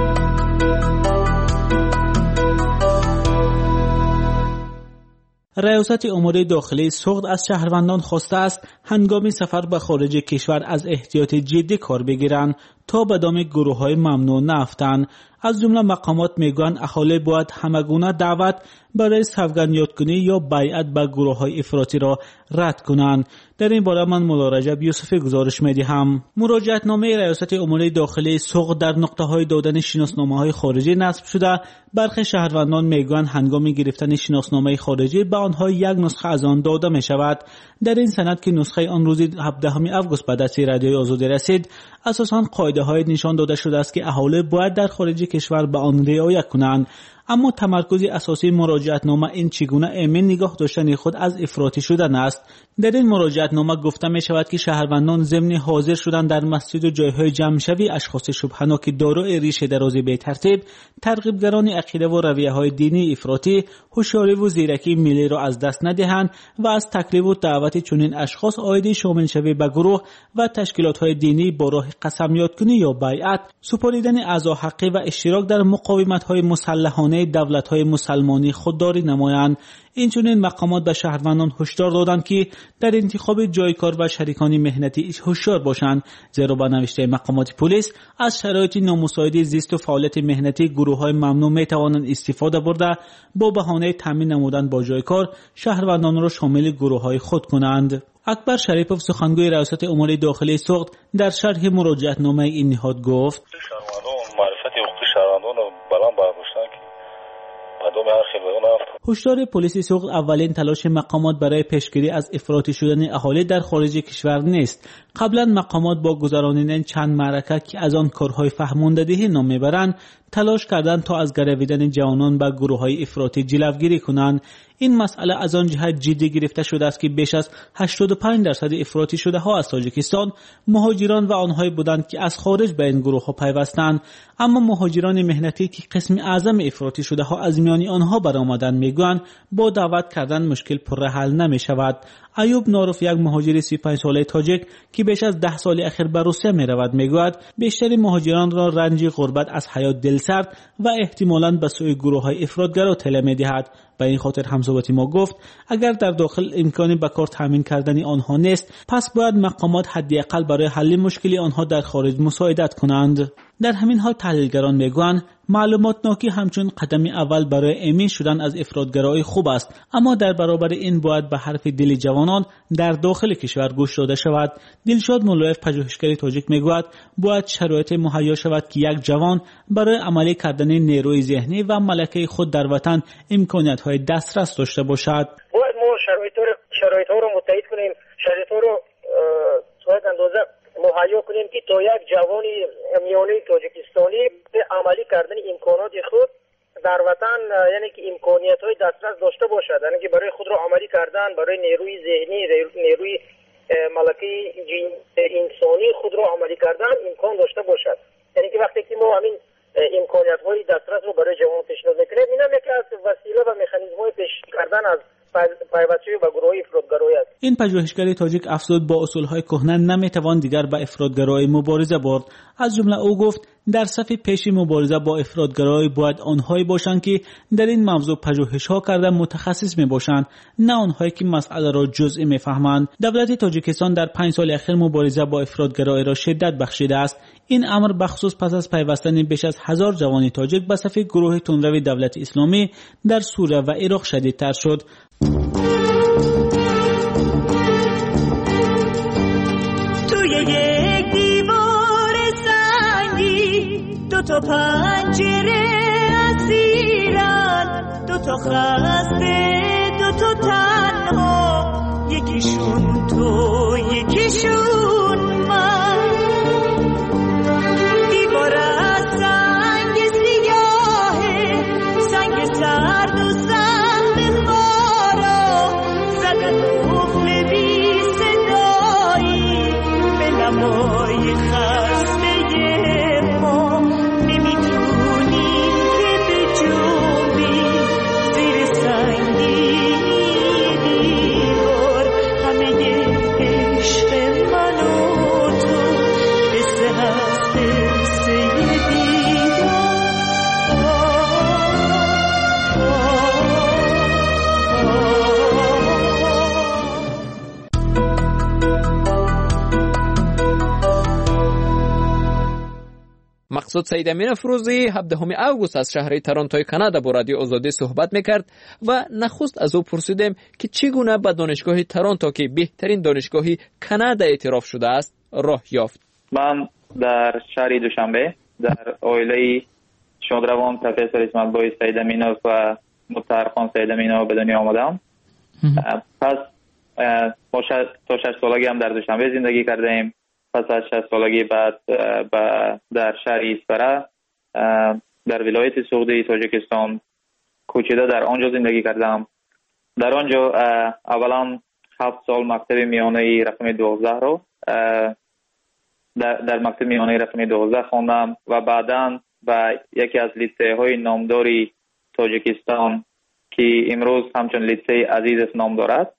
ریاست امور داخلی سوخت از شهروندان خواسته است هنگام سفر به خارج کشور از احتیاط جدی کار بگیرند تا به دام گروه‌های ممنوع نرفتند. از جمله مقامات میگویند اهالی باید همگونه دعوت برای سوگند کنی یا بیعت به گروه‌های افراطی را رد کنند. در این باره من مولا رجب یوسفی گزارش می‌دهم. مراجعتنامه ریاست امور داخلی سوق در نقطه‌های دادن شناسنامه‌های خارجی نصب شده. برخی شهروندان میگویند هنگام گرفتن شناسنامه خارجی به آنها یک نسخه از آن داده می‌شود. در این سند که نسخه آن روز هفدهم آگوست به دست رادیوی آزادی رسید، اساساً قاعده‌های نشان داده شده است که اهالی باید در خارج کشور به آن رعایت کنند. اما تمرکز اساسی مراجعتنامه این چگونه ایمن نگاه داشتن خود از افراطی شدن است. در این مراجعتنامه گفته می شود که شهروندان ضمن حاضر شدن در مسجد و جایهای جمع شوی اشخاص شبهه‌ناک دارای ریشه درازی به ترتیب ترغیبگران عقیده و رویه‌های دینی افراطی هوشیاری و زیرکی ملی را از دست ندهند و از تکلیف و دعوت چنین اشخاص عایدی شامل شوی به گروه و تشکیلات‌های دینی با راه قسمیات کنی یا بیعت، سپاریدن اعضا حقی و اشتراک در مقاومت‌های مسلحانه دولت‌های مسلمانی خودداری نمایند. این چنین مقامات به شهروندان هشدار دادند که در انتخاب جای کار و شریکان مهنتی هوشیار باشند، زیرا با نوشته مقامات پلیس از شرایط نامساعد زیست و فعالیت مهنتی گروه‌های ممنوع می‌توانند استفاده برده با بهانه تامین نمودن با جای کار شهروندان را شامل گروه‌های خود کنند. اکبر شریفوف سخنگوی ریاست امور داخلی سوخت در شرح مراجعتنامه این نهاد گفت: معرفت حقوق شهروندان را بلند برداشتن که هشدار پلیس سوخت اولین تلاش مقامات برای پیشگیری از افراطی شدن اهالی در خارج کشور نیست. قبلا مقامات با گذراندن چند معرکه که از آن کارهای فهماندهی نام میبرند تلاش کردند تا از گرویدن جوانان به گروه‌های افراطی جلوگیری کنند. این مسئله از آن جهت جدی گرفته شده است که بیش از هشتاد و پنج درصد افراطی شده ها از تاجیکستان مهاجران و آنهایی بودند که از خارج به این گروه ها پیوستند. اما مهاجران مهنتی که قسم اعظم افراطی شده ها از میان آنها برآمدند میگویند با دعوت کردن مشکل پر حل نمی شود. ایوب ناروف، یک مهاجر سی و پنج ساله تاجیک که بیش از ده سال اخیر به روسیه می رود میگوید بیشتر مهاجران را رنج غربت از حیات دلسرد و احتمالاً به سوی گروه های افراطگرا طلب می دهد. به این خاطر همصحبت ما گفت اگر در داخل امکانی به کار تامین کردن آنها نیست، پس باید مقامات حداقل برای حل مشکل آنها در خارج مساعدت کنند. در همین حال تحلیلگران میگویند معلومات ناکی همچون قدم اول برای ایمن شدن از افراطگرایی خوب است، اما در برابر این باید به حرف دل جوانان در داخل کشور گوش داده شود. دلشاد مولایف پژوهشگر تاجیک میگوید باید شرایط مهیا شود که یک جوان برای عملی کردن نیروی ذهنی و ملکه خود در وطن امکانیت‌های دسترس داشته باشد. باید ما شرایط شرایط ها رو متحد کنیم، شرایط ها رو تا یک اندازه مهیا کنیم که تا یک جوانی میانه تاجیکستانی به عملی کردن امکانات خود در وطن، یعنی که امکانیت های دسترس داشته باشد، یعنی که برای خود را عملی کردن، برای نیروی ذهنی، نیروی ملکه انسانی خود را عملی کردن امکان داشته باشد. یعنی که وقتی که ما همین امکانیت های دسترس رو برای جوان پیشنهاد میکنیم، این هم یکی از وسیله و مکانیزم های پیش کردن از پیوستگی به گروه افراطگرایی است. این پژوهشگر تاجیک افزود با اصولهای کهنه نمیتوان دیگر با افراطگرایی مبارزه برد. از جمله او گفت در صف پیش مبارزه با افراطگرایی باید آنهایی باشند که در این موضوع پژوهش‌ها کرده متخصص میباشند، نه آنهایی که مسئله را جزئی میفهمند. دولت تاجیکستان در پنج سال اخیر مبارزه با افراطگرایی را شدت بخشیده است. این امر بخصوص پس از پیوستن بیش از هزار جوان تاجیک به صف گروه تندرو دولت اسلامی در سوریه و عراق شدیدتر شد. توی یک دیوار سنگی دو تا پنجره اسیرن، دو تا خسته دو تا تنها، یکیشون تو یکیشون من. دیوار سنگ سیاهه، سنگ سرد و سنگ خارا، زدن قفل بی صدایی به لبای خسته ما. نمیتونیم که بجنبیم زیر سنگین دیوار، همه عشق من و تو قصه هست قصه دیوار. مقصود سید امین فروزی هفدهم اوگوست از شهر تورنتو کانادا با رادیو آزادی صحبت میکرد و نخست از او پرسیدیم که چگونه به دانشگاه تورنتو که بهترین دانشگاه کانادا اعتراف شده است راه یافت. من در شهر دوشنبه در عائله شادروان پروفسور اسماعیل بای سید امینوف و مطهرخان سید امینوف به دنیا آمدم. پس تا شش سالگی هم در دوشنبه زندگی کردیم. پس از شش سالگی بعد در شهر ایسپره در ولایت سغدی تاجیکستان کوچیده در آنجا زندگی کردم. در آنجا اولا هفت سال مکتب میانه رقم دوازده رو در, در مکتب میانه رقم دوازده خواندم و بعداً به یکی از لیسه های نامداری تاجیکستان که امروز همچون لیسه عزیز نام دارد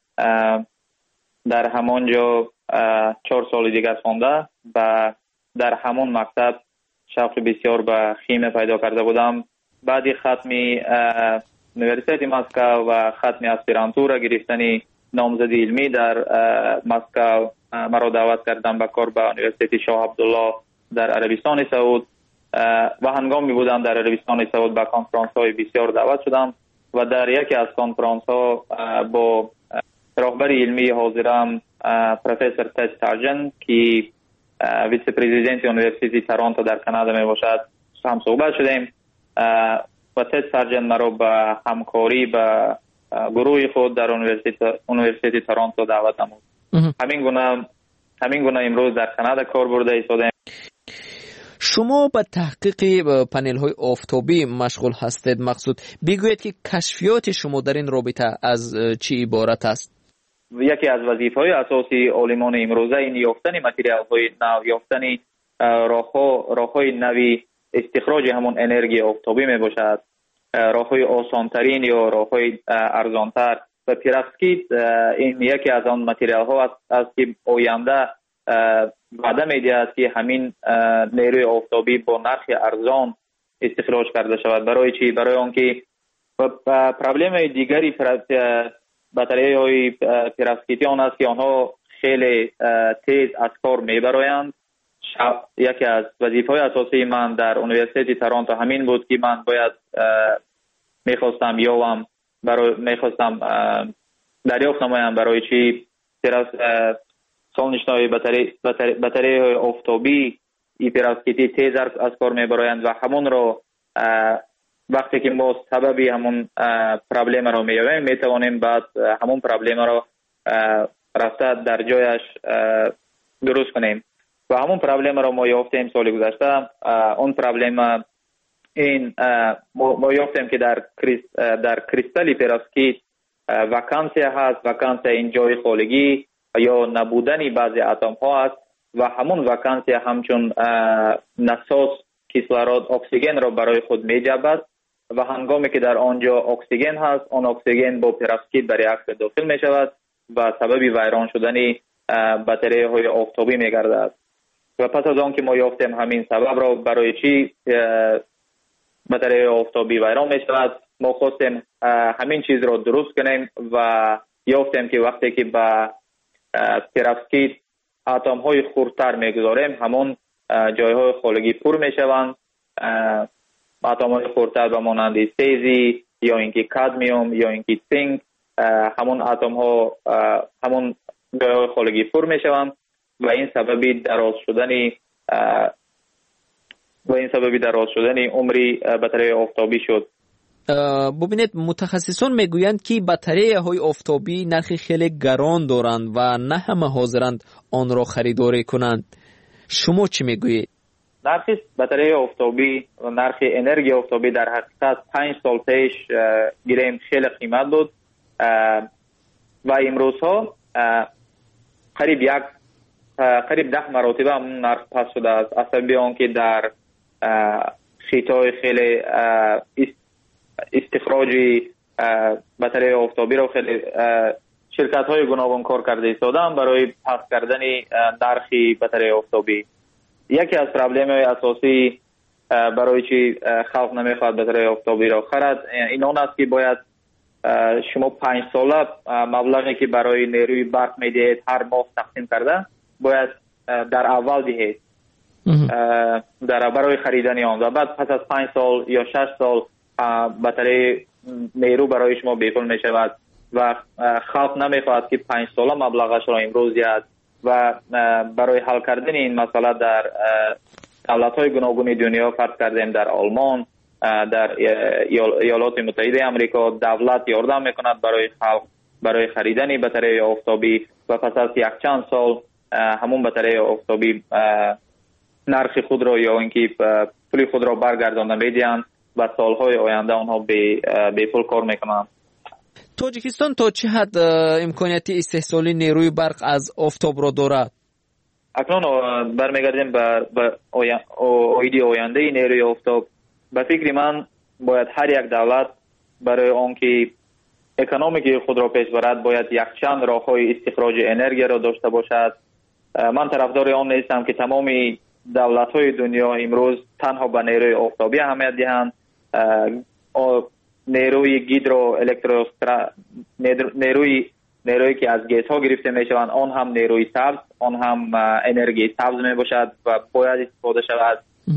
در همانجا چهار سال دیگر خونده و در همون مکتب شوق بسیار به خیمه پیدا کرده بودم. بعدی ختمی یونیورسیته مسکو و ختمی اسپیرانتورا گرفتنی نامزدی علمی در مسکو مرا دعوت کردم به کار به یونیورسیته شاه عبدالله در عربستان سعود و هنگامی بودم در عربستان سعود به کنفرانس های بسیار دعوت شدم و در یکی از کنفرانس ها با راهبر علمی حاضرم پروفسور تد سارجن که ویس پرزیدنت یونیورسیته تورنتو در کانادا می باشد هم صحبت شدیم و تد سارجن مرا به همکاری به گروه خود در یونیورسیته تورنتو دعوت نمود. همین گونه همین گونه امروز در کانادا کار برده ایستادم. شما به تحقیق پنل های آفتابی مشغول هستید. مقصود بگویید که کشفیات شما در این رابطه از چی عبارت است؟ یکی از وظیفه‌های اساسی عالمان امروزه این یافتن متریال‌های نو، یافتن راه‌های نوی استخراج همون انرژی آفتابی میباشد. راه‌های آسان‌ترین یا راه‌های ارزان‌تر و پیرافسکی این یکی از آن متریال‌ها است, است که آینده وعده می‌دهد که همین نیروی آفتابی با نرخ ارزان استخراج کرده شود. برای چی؟ برای آنکه پرابلم دیگری بطریه های پیرافسکیتی آن است که آنها خیلی تیز از کار میبرایند. یکی از وظیفه‌های اساسی من در انیورسیته تورنتو همین بود که من باید میخواستم یاوم برای میخواستم دریافت نمایم برای چی سالنشین‌های بطری بطری آفتابی ای پراکسیتی تیز از کار میبرند و همون رو وقتی که ما سببی همون پرابلم رو میابیم میتوانیم بعد همون پرابلم رو رفته در جایش درست کنیم و همون پرابلم رو ما یافتیم سال گذشته. اون پرابلم این ما یافتیم که در کریست در کریستالی پراکسیت وکانسی هست. وکانسی این جای خالگی یا نبودنی بعضی اتم ها است و همون وکانسی همچون نساج کیسلارود اکسیژن را برای خود می‌جلبد و هنگامی که در آنجا اکسیژن هست اون اکسیژن با پراکسیت در ریاکتور داخل می شود و سبب ویران شدن بطری های آفتابی می گردد. و پس از آن که ما یافتیم همین سبب را برای چی بطری آفتابی ویران می شود ما خواستیم همین چیز را درست کنیم و یافتیم که وقتی که با پراکسیت اتم های خردتر میگذاریم همون جای های خالگی پر می شوند. اتم های خردتر به مانند سیزی یا اینکه کادمیوم یا اینکه زینک همون اتم ها همون جای های خالگی پر می شوند و این سببی دراز شدنی و این سببی دراز شدنی عمری بطری آفتابی شد. ببینید متخصصان میگویند که بطری های آفتابی نرخ خیلی گران دارند و نه همه حاضرند آن را خریداری کنند. شما چی میگویید؟ نرخ بطری آفتابی و نرخ انرژی آفتابی در حقیقت پنج سال پیش گریم خیلی قیمت بود و امروز ها قریب یک قریب ده مراتبه هم نرخ پس شده است. اصلا بیان که در خیطای خیلی استخراجی بطری آفتابی را خیلی شرکت های گوناگون کار کرده ایستادن برای پخش کردن نرخی بطری آفتابی. یکی از پرابلم های اساسی برای چی خلق نمیخواد بطری آفتابی را خرد این آن است که باید شما پنج ساله مبلغی که برای نیروی برق میدهید هر ماه تقسیم کرده باید در اول دهید در برای خریدن آن و بعد پس از پنج سال یا شش سال بطری نیرو برای شما بیپول می شود و خلق نمیخواهد که پنج ساله مبلغش را امروز یاد و برای حل کردن این مسئله در دولت های گوناگون دنیا فرض کردیم در آلمان در ایالات متحده آمریکا دولت یاردم میکند برای خلق برای خریدن بطری آفتابی و پس از یک چند سال همون بطری آفتابی نرخ خود را یا اینکه پول خود را برگردانده میدهند و سالهای آینده آنها به پول کار میکنند. تاجیکستان تا چه حد امکانیت استحصال نیروی برق از آفتاب را دارد؟ اکنون برمیگردیم به ایده آینده نیروی آفتاب. به فکر من باید هر یک دولت برای آنکه اکونومیک خود را پیش برد باید یک چند راههای استخراج انرژی را داشته باشد. من طرفدار آن نیستم که تمامی دولت‌های دنیا امروز تنها به نیروی آفتابی اهمیت دهند. نیروی گیدرو الکتروسترا نیروی نیرویی که از گیس ها گرفته می شوند آن هم نیروی سبز آن هم انرژی سبز می باشد و باید استفاده شود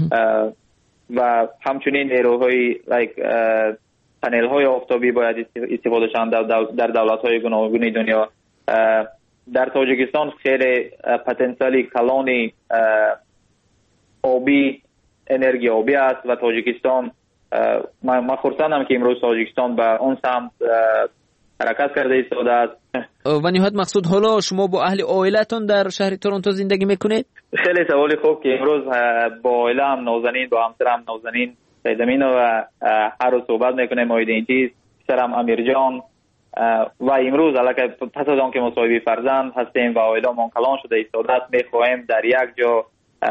و همچنین نیروهای لایک پنل های آفتابی باید استفاده شوند در دولت های گوناگون دنیا. در تاجیکستان خیلی پتانسیلی کلانی آبی انرژی آبی است و تاجیکستان من خرسندم که امروز تاجیکستان به اون سمت حرکت کرده ایستاده است. و نهایت مقصود حالا شما با اهل عائلتون در شهر تورنتو زندگی میکنید؟ خیلی سوالی خوب که امروز با عائله هم نازنین با همسرم نازنین سیدمین و هر روز صحبت میکنیم مورد این چیز. پسرم امیر جان و امروز علاقه پس از آن که مصاحبه فرزند هستیم و عائله من کلان شده ایستاده است میخواهیم در یک جا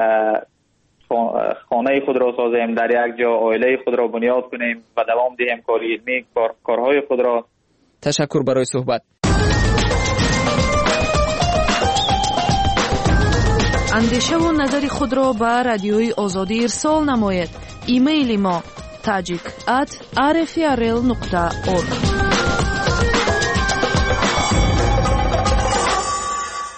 خانه خود را سازیم در یک جا عائله خود را بنیاد کنیم و دوام دهیم کار علمی کار کارهای خود را. تشکر برای صحبت. اندیشه و نظر خود را به رادیوی آزادی ارسال نماید. ایمیل ما تاجیک ات آر اف ار ال نقطه اورگ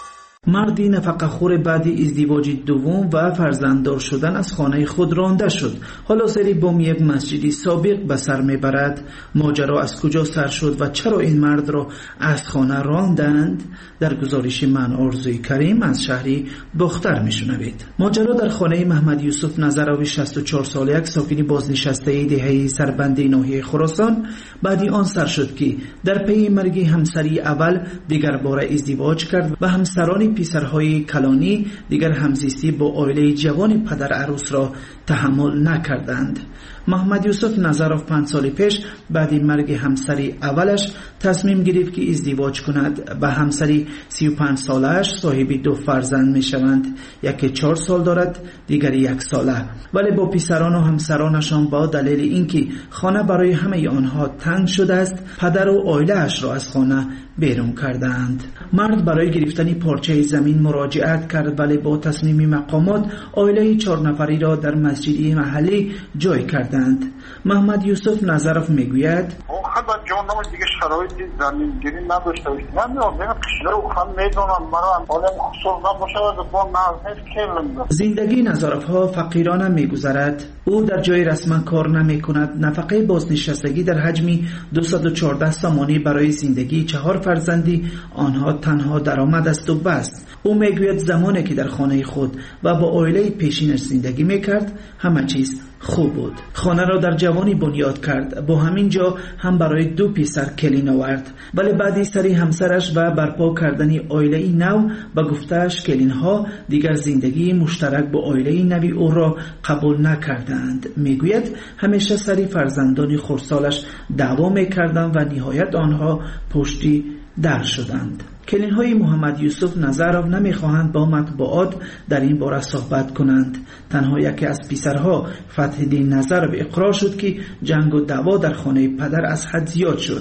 مردی نفقه‌خور بعد ازدواج دوم و فرزنددار شدن از خانه خود رانده شد. حالا سری بام یک مسجدی سابق به سر میبرد. ماجرا از کجا سر شد و چرا این مرد را از خانه راندند؟ در گزارش من آرزوی کریم از شهری بختر میشنوید. ماجرا در خانه محمد یوسف نظروی شصت و چهار ساله ساکن بازنشسته دهه سربند ناحیه خراسان بعدی آن سر شد که در پی مرگ همسری اول دیگر بار ازدواج کرد و همسران پسرهای کلانی دیگر همزیستی با عائله جوان پدر عروس را تحمل نکردند. محمد یوسف نظروف پنج سال پیش بعد مرگ همسری اولش تصمیم گرفت که ازدواج کند. به همسری سی و پنج سالش صاحب دو فرزند می شوند. یکی چهار سال دارد، دیگری یک ساله. ولی با پسران و همسرانشان با دلیل اینکه خانه برای همه آنها تنگ شده است، پدر و عائله اش را از خانه بیرون کردند. مرد برای گرفتن پارچه زمین مراجعت کرد ولی با تصمیم مقامات عائله چهار نفری را در مسجدی محلی جای کردند. محمد یوسف نظروف میگوید خدا جانم دیگه شرایط زمینگیری نداشته باشید. نمیدونم دیگه قشنه و خم میدونم مرا حالم خصوص نباشه با نظر کلم. زندگی نظروف ها فقیرانه میگذرد. او در جای رسما کار نمی کند. نفقه بازنشستگی در حجمی دویست و چهارده سامانی برای زندگی چهار فرزندی آنها تنها درآمد است و بس. او میگوید زمانی که در خانه خود و با عائله پیشینش زندگی میکرد همه چیز خوب بود. خانه را در جوانی بنیاد کرد. با همین جا هم برای دو پسر کلین آورد. ولی بعدی سری همسرش و برپا کردن عائله نو و گفتهش کلین ها دیگر زندگی مشترک با عائله نوی او را قبول نکردند. میگوید همیشه سری فرزندان خردسالش دعوا میکردند و نهایت آنها پشتی در شدند. کلین های محمد یوسف نظروف نمیخواهند با مطبوعات در این باره صحبت کنند. تنها یکی از پسرها فتح‌الدین نظروف اقرار شد که جنگ و دعوا در خانه پدر از حد زیاد شد.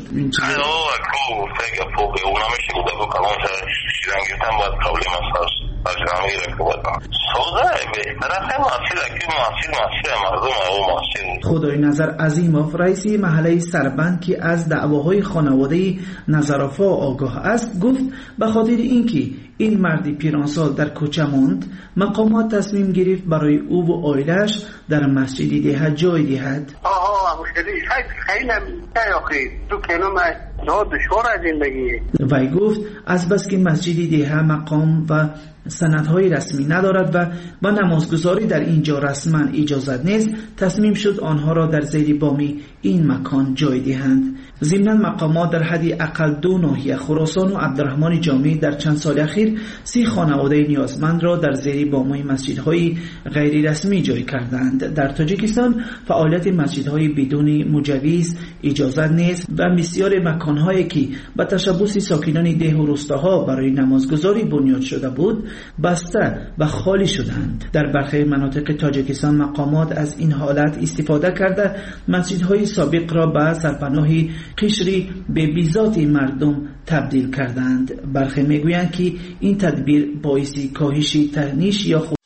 خدای نظر عظیموف رئیس محله سربند که از دعواهای خانواده نظروف‌ها آگاه است گفت به خاطر اینکه این مردی پیرانسال در کوچه ماند، مقامات تصمیم گرفت برای او و عائله‌اش در مسجد ده جای دهد. آها مشکلی خیلی نمی‌آخه تو کنم زاد دشوار زندگی. وی گفت از بس که مسجد ده مقام و سندهای رسمی ندارد و با نمازگزاری در اینجا رسما اجازت نیست، تصمیم شد آنها را در زیر بامی این مکان جای دهند. ضمن مقامات در حد اقل دو ناحیه خراسان و عبدالرحمن جامی در چند سال اخیر سی خانواده نیازمند را در زیر بامهای مسجدهای غیر رسمی جای کردند. در تاجیکستان فعالیت مسجدهای بدون مجوز اجازت نیست و بسیار مکانهایی که به تشبث ساکنان ده و روستاها برای نمازگزاری بنیاد شده بود بسته و خالی شدند. در برخی مناطق تاجیکستان مقامات از این حالت استفاده کرده مسجدهای سابق را به سرپناهی قشری به بیزات مردم تبدیل کردند. برخی میگویند که این تدبیر باعث کاهش تنش یا خود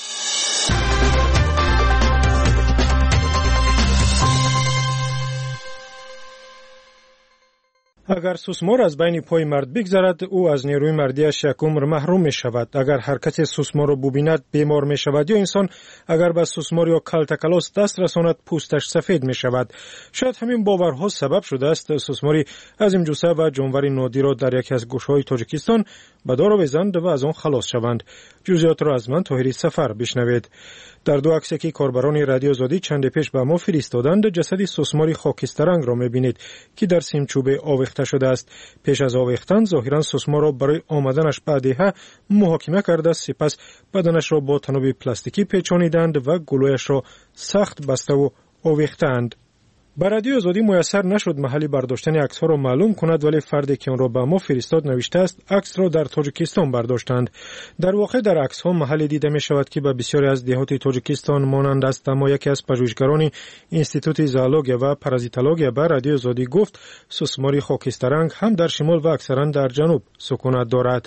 اگر سوسمار از بین پای مرد بگذرد او از نیروی مردیش یک عمر محروم می شود. اگر هر کسی سوسمار را ببیند بیمار می شود یا انسان اگر به سوسمار یا کلتکلاس دست رساند پوستش سفید می شود. شاید همین باورها سبب شده است سوسماری عظیم جثه و جانور نادر را در یکی از گوشه‌های تاجیکستان به دار آویزند و از آن خلاص شوند. جزئیات را از من طاهری سفر بشنوید. در دو عکسی که کاربران رادیو آزادی چند پیش به ما فرستادند جسد سوسماری خاکسترنگ را می‌بینید که در سیمچوبه آویخته شده است. پیش از آویختن ظاهرا سوسمار را برای آمدنش به دهه محاکمه کرده سپس بدنش را با تناب پلاستیکی پیچانیدند و گلویش را سخت بسته و آویختند. بر رادیو آزادی میسر نشد محلی برداشتن عکس‌ها را معلوم کند ولی فردی که آن را به ما فرستاد نوشته است عکس را در تاجیکستان برداشتند. در واقع در عکس‌ها محلی دیده می شود که به بسیاری از دهات تاجیکستان مانند است، اما یکی از پژوهشگران انستیتوت زئولوژی و پارازیتولوژی بر رادیو آزادی گفت سوسماری خاکسترنگ هم در شمال و اکثرا در جنوب سکونت دارد.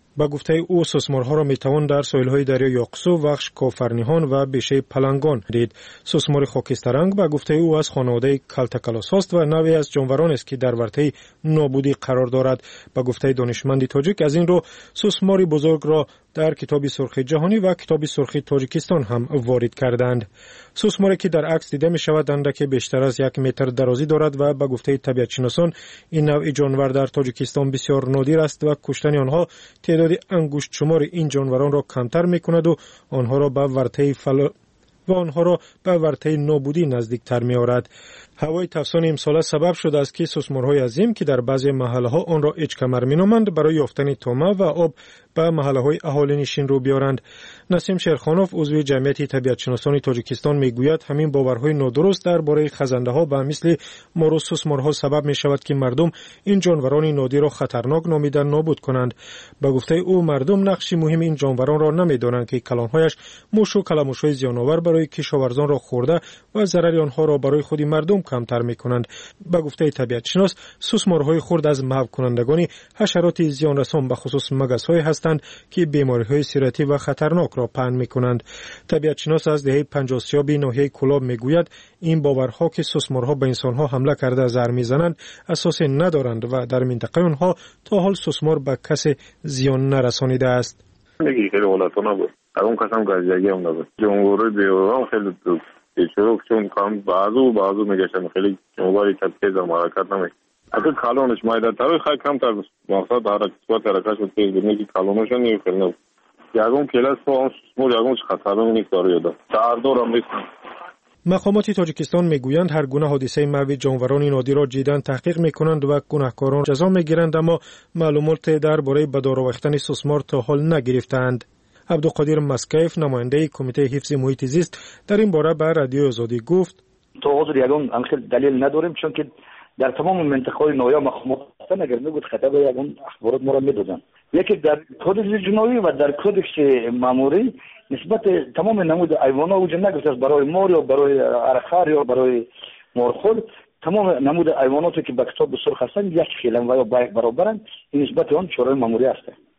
با گفته او سوسمارها را میتوان در ساحل‌های دریای یاقسو، وخش کافرنیهان و بیشه پلنگان دید. سوسمار خاکستررنگ با گفته او از خانواده کالتاکالوس است و نوعی از جانوران است که در ورطه نابودی قرار دارد. با گفته دانشمند تاجیک از این رو سوسمار بزرگ را در کتاب سرخ جهانی و کتاب سرخ تاجیکستان هم وارد کردند. سوسماری که در عکس دیده می شود اندک بیشتر از یک متر درازی دارد و با گفته طبیعتشناسان این نوع جانور در تاجیکستان بسیار نادر است و کشتن آنها تعداد انگشت شمار این جانوران را کمتر می کند و آنها را به ورطه فل... و آنها را به ورطه نابودی نزدیکتر می آورد. هوای تفسان امساله سبب شده است که سوسمارهای عظیم که در بعضی محله‌ها آن را اچ کمر می‌نامند برای یافتن طعمه و آب به محله‌های اهالی نشین رو بیارند. نسیم شیرخانوف عضو جمعیت طبیعتشناسان تاجیکستان میگوید همین باورهای نادرست درباره خزنده‌ها به مثل مارو سوسمارها سبب می‌شود که مردم این جانوران نادر را خطرناک نامیده نابود کنند. به گفته او مردم نقش مهم این جانوران را نمی‌دانند که کلان‌هایش موش و کلمش‌های زیان‌آور برای کشاورزان را خورده و ضرر آنها را برای خود مردم کمتر می‌کنند. به گفته طبیعتشناس سوسمارهای خرد از محو کنندگان حشرات زیانرسان به خصوص مگس‌های هستند که بیماری‌های سیرتی و خطرناک را پهن می‌کنند. طبیعتشناس از دهه پنجاه سیابی ناحیه کلاب می‌گوید این باورها که سوسمارها به انسان‌ها حمله کرده زهر می‌زنند اساس ندارند و در منطقه آنها تا حال سوسمار به کسی زیان نرسانیده است. خیلی ولاتونا بود. اون کسان گازیگی هم نبود. جمهوری بیوران خیلی چرا چون کام بازو بازو میگشتن خیلی جمهوری تبکیز هم حرکت نمیکنه. اگر کالونش مایده تاوی خیلی کم تر مقصد حرکت حرکتش رو تیز بینه که کالونش نمیکنه. یاگون کلاس با سوسمار یاگونش خطرناک نیست داره یاده. دردور هم نیست. مقامات تاجیکستان میگویند هر گونه حادثه محو جانوران نادر را جدی تحقیق میکنند و گناهکاران جزا میگیرند، اما معلومات درباره به دار آوردن سوسمار تا حال نگرفتند. عبدالقادر مسکیف نماینده کمیته حفظ محیط زیست در این باره به رادیو آزادی گفت تا حاضر یگان انخیل دلیل نداریم، چون که در تمام منطقه‌های نویا مقامات هستن. اگر میگوید خطا به یگان اخبارات ما را میدادن. یکی در کدکس جنایی و در کدکس ماموری نسبت تمام نمود حیوانات وجود نگرفته است، برای مار یا برای ارخار یا برای مارخور تمام نمود حیواناتی که به کتاب سرخ هستند یک فیلم و یا برابرند. این نسبت آن چهار ماموری است.